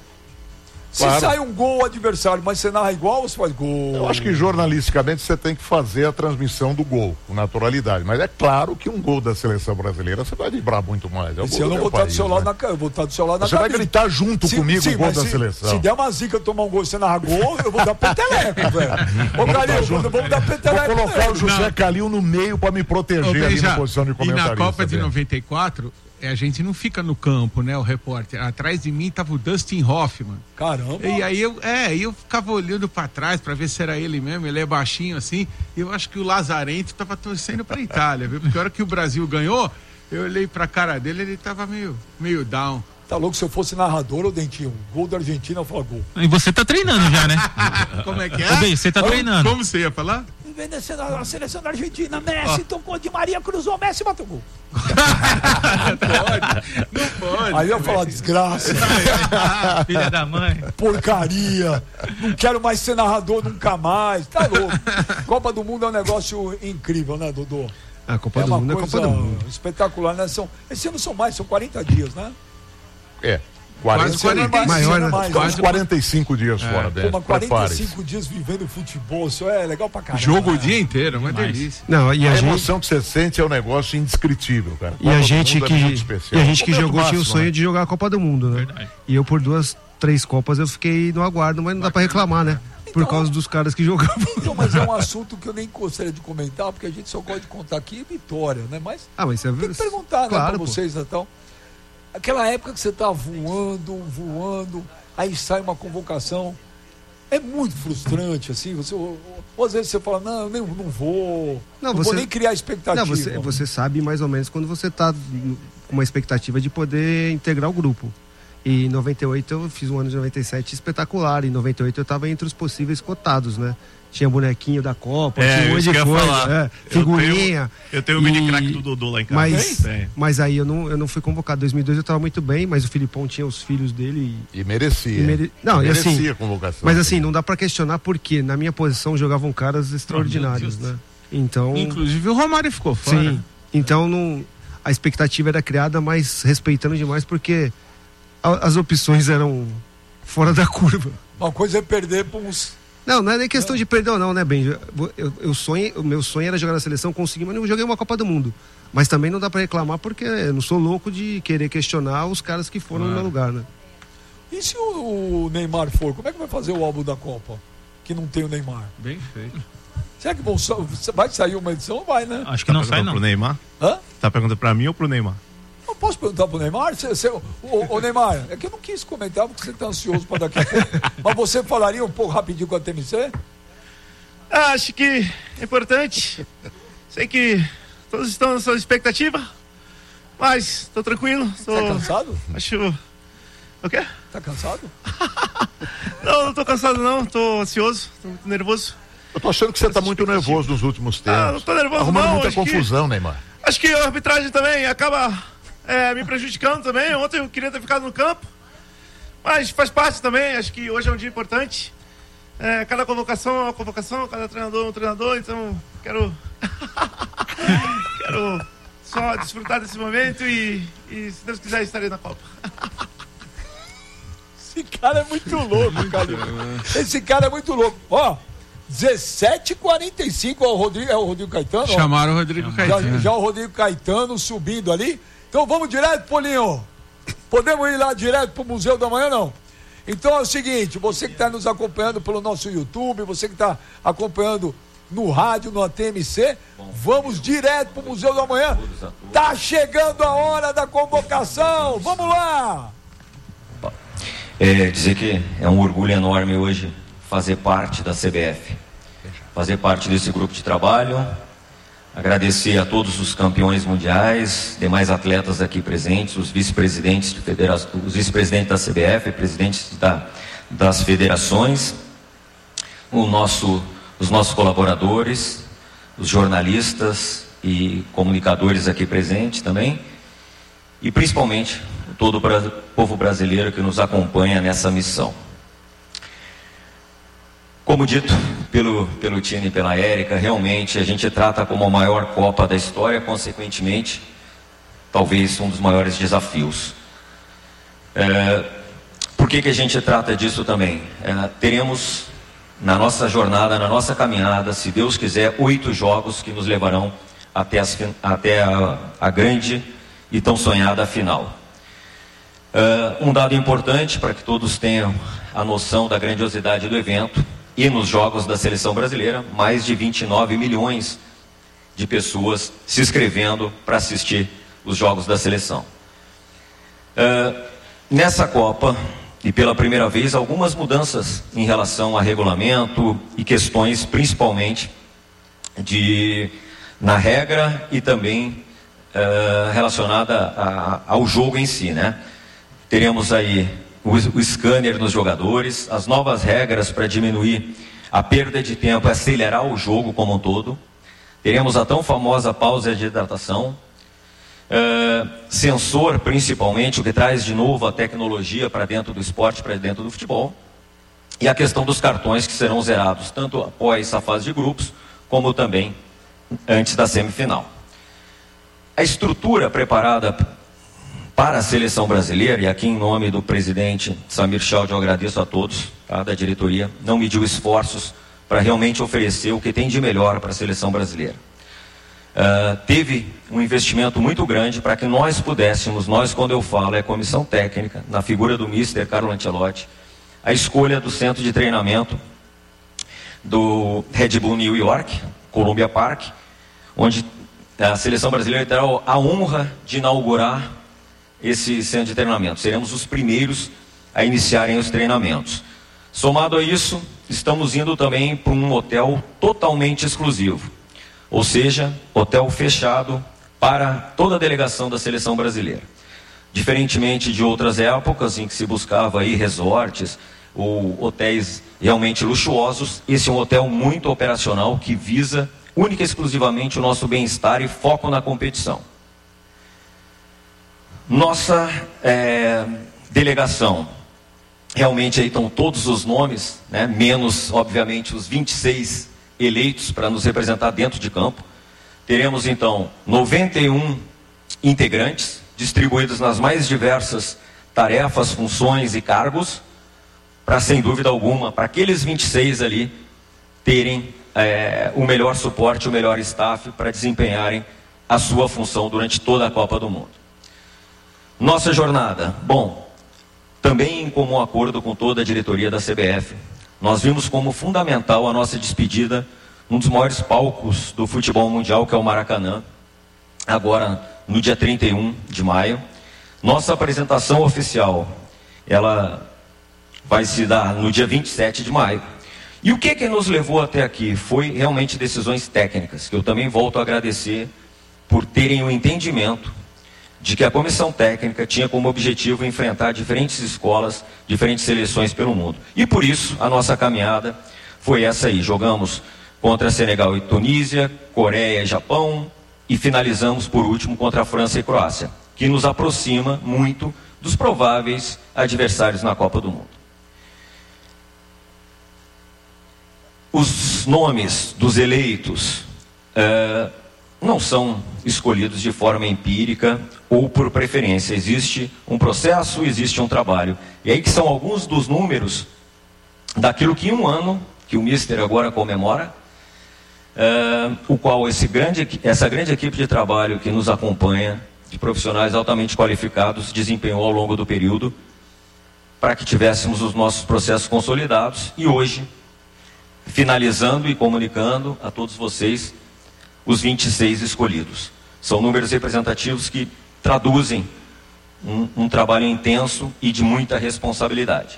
Se Claro. sai um gol adversário, mas você narra igual, você faz gol. Eu acho que jornalisticamente você tem que fazer a transmissão do gol com naturalidade. Mas é claro que um gol da seleção brasileira você vai vibrar muito mais. É o Esse gol eu do não meu vou estar do país, seu lado né? na ca- eu vou estar do seu lado na Você vai cabine. gritar junto comigo o gol mas da se, seleção. Se der uma zica tomar um gol e você narrar gol, eu vou dar peteleco, velho. Ô, Calil, vamos, vamos dar peteleco. Vou colocar o mesmo. José Calil no meio pra me proteger Ô, ali Benja, na posição de e comentarista. na Copa de né? noventa e quatro, eh, a gente não fica no campo, né, o repórter. Atrás de mim tava o Dustin Hoffman. Caramba. E aí eu, é, eu ficava olhando pra trás pra ver se era ele mesmo, ele é baixinho assim. E eu acho que o Lazarento tava torcendo pra Itália, viu? Porque a hora que o Brasil ganhou, eu olhei pra cara dele, ele tava meio, meio down. Tá louco, se eu fosse narrador, ô Dentinho, gol da Argentina, eu falo gol. E você tá treinando já, né? Como é que é? Ô, bem, você tá Como- treinando. Como você ia falar? Envelhecendo a seleção da Argentina, Messi tocou de Maria, cruzou, Messi bateu gol. Não pode. Aí eu ia falar, desgraça. Filha da mãe. Porcaria. Não quero mais ser narrador nunca mais. Tá louco. Copa do Mundo é um negócio incrível, né, Dodô? A Copa é do uma Mundo é a coisa Copa do Mundo. espetacular, né? São, esse ano são mais, são quarenta dias, né? É. quarenta, quarenta, maior, né? mais, Quase quarenta e cinco dias É. fora, Bem. Pô, mas quarenta e cinco dias vivendo futebol, isso é legal pra caramba. Jogo o né? dia inteiro, uma delícia. Não, e a, a gente, emoção que você sente é um negócio indescritível, cara. e a Copa do gente Mundo que, é muito especial. e a gente que Momento jogou tinha o máximo, sonho né? de jogar a Copa do Mundo, né? E eu por duas, três Copas eu fiquei no aguardo, mas não dá pra reclamar, né? Por causa dos caras que jogavam. Então, mas é um assunto que eu nem gostaria de comentar, porque a gente só gosta de contar aqui vitória, né? Mas Ah, mas você tem que perguntar, claro, né, pra pô. vocês, então. Aquela época que você tá voando, voando, aí sai uma convocação. É muito frustrante, assim. Você, ou, ou às vezes você fala, não, eu nem, não vou. Não, você, vou nem criar expectativa. Não, você, você sabe mais ou menos quando você tá com uma expectativa de poder integrar o grupo. E em noventa e oito eu fiz um ano de noventa e sete espetacular. Em noventa e oito eu estava entre os possíveis cotados, né? Tinha bonequinho da Copa, É, tinha um monte isso de que eu ia coisa, falar. é, figurinha. Eu tenho, eu tenho o mini craque do Dodô lá em casa. Mas, Tem. mas aí eu não, eu não fui convocado. Em dois mil e dois eu estava muito bem, mas o Filipão tinha os filhos dele. E, e merecia. E mere... Não, e e assim, merecia a convocação. Mas assim, não dá para questionar porque na minha posição jogavam caras extraordinários, né? Então, inclusive o Romário ficou fora. Sim. Então não, a expectativa era criada, mas respeitando demais porque a, as opções eram fora da curva. Uma coisa é perder para uns. Não, não é nem questão de perder ou não, né, Ben? Eu, eu, eu sonho, o meu sonho era jogar na seleção, consegui, mas não joguei uma Copa do Mundo. Mas também não dá pra reclamar porque eu não sou louco de querer questionar os caras que foram Ah. no meu lugar, né? E se o Neymar for, como é que vai fazer o álbum da Copa? Que não tem o Neymar. Bem feito. Será que vão, vai sair uma edição ou vai, né? Acho que não Tá sai, perguntando não. pro Neymar? Hã? Tá perguntando pra mim ou pro Neymar? Eu posso perguntar pro Neymar? Você, você, ô, ô Neymar, é que eu não quis comentar porque você tá ansioso para daqui a pouco. Mas você falaria um pouco rapidinho com a T M C? Ah, acho que é importante. Sei que todos estão na sua expectativa, mas tô tranquilo. Tô... Tá cansado? Acho. O quê? Tá cansado? Não, não tô cansado não, tô ansioso, tô muito nervoso. Eu tô achando que você tá muito nervoso nos últimos tempos. Ah, não tô nervoso Arrumando não. muita acho confusão, que... Neymar. Acho que a arbitragem também acaba é, me prejudicando também. Ontem eu queria ter ficado no campo, mas faz parte também. Acho que hoje é um dia importante. É, cada convocação é uma convocação, cada treinador é um treinador, então quero quero só desfrutar desse momento e, e se Deus quiser estarei na Copa. Esse cara é muito louco, cara. Esse cara é muito louco. Ó, dezessete e quarenta e cinco, ó, o Rodrigo, é o Rodrigo Caetano? ó. Chamaram o Rodrigo Já, Caetano. já o Rodrigo Caetano subindo ali. Então vamos direto, Polinho. Podemos ir lá direto pro Museu da Manhã, não? Então é o seguinte, você que está nos acompanhando pelo nosso YouTube, você que está acompanhando no rádio, no A T M C, vamos direto pro Museu da Manhã. Tá chegando a hora da convocação. Vamos lá! É, dizer que é um orgulho enorme hoje fazer parte da C B F, fazer parte desse grupo de trabalho, agradecer a todos os campeões mundiais, demais atletas aqui presentes, os vice-presidentes de federação, os vice-presidentes da C B F, presidentes da, das federações, o nosso, os nossos colaboradores, os jornalistas e comunicadores aqui presentes também, e principalmente todo o bra- povo brasileiro que nos acompanha nessa missão. Como dito pelo, pelo Tino e pela Érica, realmente a gente trata como a maior Copa da história, consequentemente, talvez um dos maiores desafios. É, por que que a gente trata disso também? É, teremos na nossa jornada, na nossa caminhada, se Deus quiser, oito jogos que nos levarão até, as, até a, a grande e tão sonhada final. Uh, um dado importante para que todos tenham a noção da grandiosidade do evento: e nos jogos da seleção brasileira, mais de vinte e nove milhões de pessoas se inscrevendo para assistir os jogos da seleção. Uh, nessa Copa, e pela primeira vez, algumas mudanças em relação a regulamento e questões principalmente de, na regra e também uh, relacionada a, ao jogo em si, né? Teremos aí o, o scanner nos jogadores, as novas regras para diminuir a perda de tempo e acelerar o jogo como um todo. Teremos a tão famosa pausa de hidratação, uh, sensor principalmente, o que traz de novo a tecnologia para dentro do esporte, para dentro do futebol. E a questão dos cartões que serão zerados, tanto após a fase de grupos, como também antes da semifinal. A estrutura preparada para a seleção brasileira, e aqui em nome do presidente Samir Chaldi eu agradeço a todos, tá, da diretoria, não mediu esforços para realmente oferecer o que tem de melhor para a seleção brasileira. Uh, teve um investimento muito grande para que nós pudéssemos, nós quando eu falo é comissão técnica, na figura do mister Carlo Ancelotti, a escolha do centro de treinamento do Red Bull New York, Columbia Park, onde a seleção brasileira terá a honra de inaugurar esse centro de treinamento. Seremos os primeiros a iniciarem os treinamentos. Somado a isso, estamos indo também para um hotel totalmente exclusivo, ou seja, hotel fechado para toda a delegação da seleção brasileira. Diferentemente de outras épocas em que se buscava aí resorts ou hotéis realmente luxuosos, esse é um hotel muito operacional que visa única e exclusivamente o nosso bem-estar e foco na competição. Nossa é, delegação, realmente aí estão todos os nomes, né, menos obviamente os vinte e seis eleitos para nos representar dentro de campo. Teremos então noventa e um integrantes distribuídos nas mais diversas tarefas, funções e cargos, para sem dúvida alguma, para aqueles vinte e seis ali terem é, o melhor suporte, o melhor staff para desempenharem a sua função durante toda a Copa do Mundo. Nossa jornada, bom, também em comum acordo com toda a diretoria da C B F, nós vimos como fundamental a nossa despedida num dos maiores palcos do futebol mundial, que é o Maracanã, agora no dia trinta e um de maio. Nossa apresentação oficial, ela vai se dar no dia vinte e sete de maio. E o que que nos levou até aqui? Foi realmente decisões técnicas, que eu também volto a agradecer por terem o entendimento de que a comissão técnica tinha como objetivo enfrentar diferentes escolas, diferentes seleções pelo mundo. E por isso a nossa caminhada foi essa aí. Jogamos contra Senegal e Tunísia, Coreia e Japão, e finalizamos por último contra a França e Croácia, que nos aproxima muito dos prováveis adversários na Copa do Mundo. Os nomes dos eleitos uh, não são escolhidos de forma empírica ou por preferência. Existe um processo, existe um trabalho. E aí que são alguns dos números daquilo que em um ano, que o mister agora comemora, uh, o qual esse grande, essa grande equipe de trabalho que nos acompanha, de profissionais altamente qualificados, desempenhou ao longo do período, para que tivéssemos os nossos processos consolidados. E hoje, finalizando e comunicando a todos vocês os vinte e seis escolhidos. São números representativos que traduzem um, um trabalho intenso e de muita responsabilidade.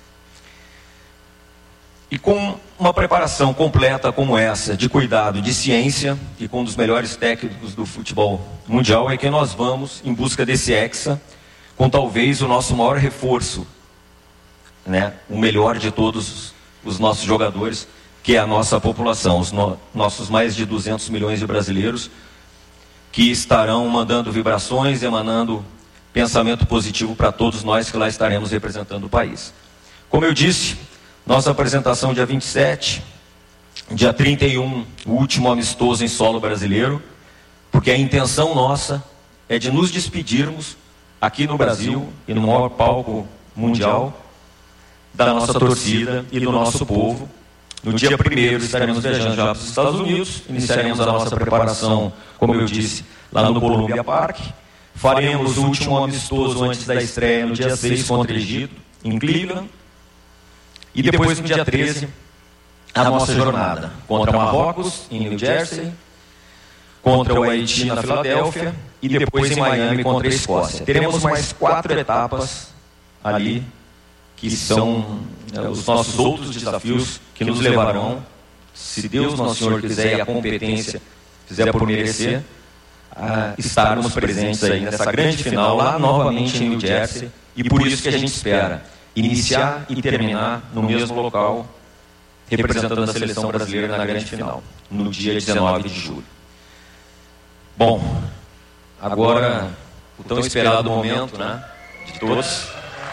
E com uma preparação completa como essa, de cuidado, de ciência, e com um dos melhores técnicos do futebol mundial, é que nós vamos em busca desse hexa, com talvez o nosso maior reforço, né? O melhor de todos os nossos jogadores, que é a nossa população, os no, nossos mais de duzentos milhões de brasileiros, que estarão mandando vibrações, emanando pensamento positivo para todos nós que lá estaremos representando o país. Como eu disse, nossa apresentação dia vinte e sete, dia trinta e um, o último amistoso em solo brasileiro, porque a intenção nossa é de nos despedirmos aqui no Brasil e no maior palco mundial da nossa torcida e do nosso povo. No dia primeiro estaremos viajando já para os Estados Unidos, iniciaremos a nossa preparação, como eu disse, lá no Columbia Park. Faremos o último amistoso antes da estreia no dia seis contra o Egito, em Cleveland. E depois no dia treze, a nossa jornada contra Marrocos, em New Jersey, contra o Haiti na Filadélfia e depois em Miami contra a Escócia. Teremos mais quatro etapas ali, que são é, os nossos outros desafios que nos levarão, se Deus Nosso Senhor quiser e a competência fizer por merecer, a estarmos presentes aí nessa grande final, lá novamente em New Jersey, e por isso que a gente espera iniciar e terminar no mesmo local, representando a seleção brasileira na grande final, no dia dezenove de julho. Bom, agora o tão esperado momento, né, de todos.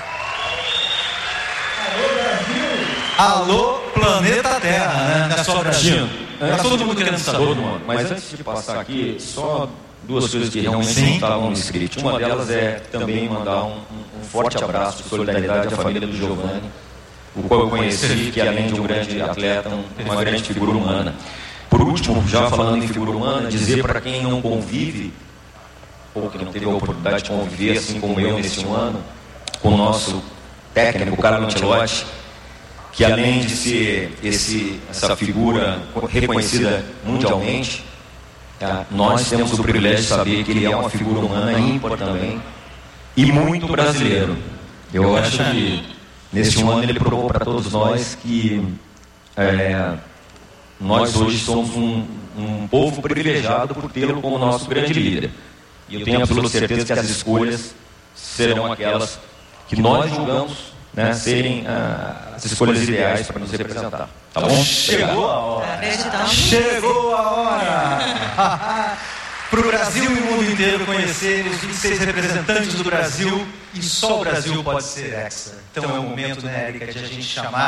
Alô, planeta Terra, né? Não é só Brasil. É todo mundo querendo saber, todo mundo. Mas antes de passar aqui, só duas coisas que realmente não estavam no script. Uma delas é também mandar um, um forte abraço de solidariedade à família do Giovanni, o qual eu conheci, que além de um grande atleta, um, uma grande figura humana. Por último, já falando em figura humana, dizer para quem não convive, ou que não teve a oportunidade de conviver, assim como eu nesse um ano, com o nosso técnico, o Carlo Ancelotti, que além de ser esse, essa figura reconhecida mundialmente, tá, nós temos o privilégio de saber que ele é uma figura humana ímpar também e muito brasileiro. Eu acho que nesse um ano ele provou para todos nós que é, nós hoje somos um, um povo privilegiado por tê-lo como nosso grande líder. E eu tenho absoluta certeza que as escolhas serão aquelas que nós julgamos, né, serem ah, as escolhas ideais para nos representar. Tá bom? Chegou a hora. Chegou a hora. Para o Brasil e o mundo inteiro conhecer os vinte e seis representantes do Brasil, e só o Brasil pode ser hexa. Então é o momento, né, Érica, de a gente chamar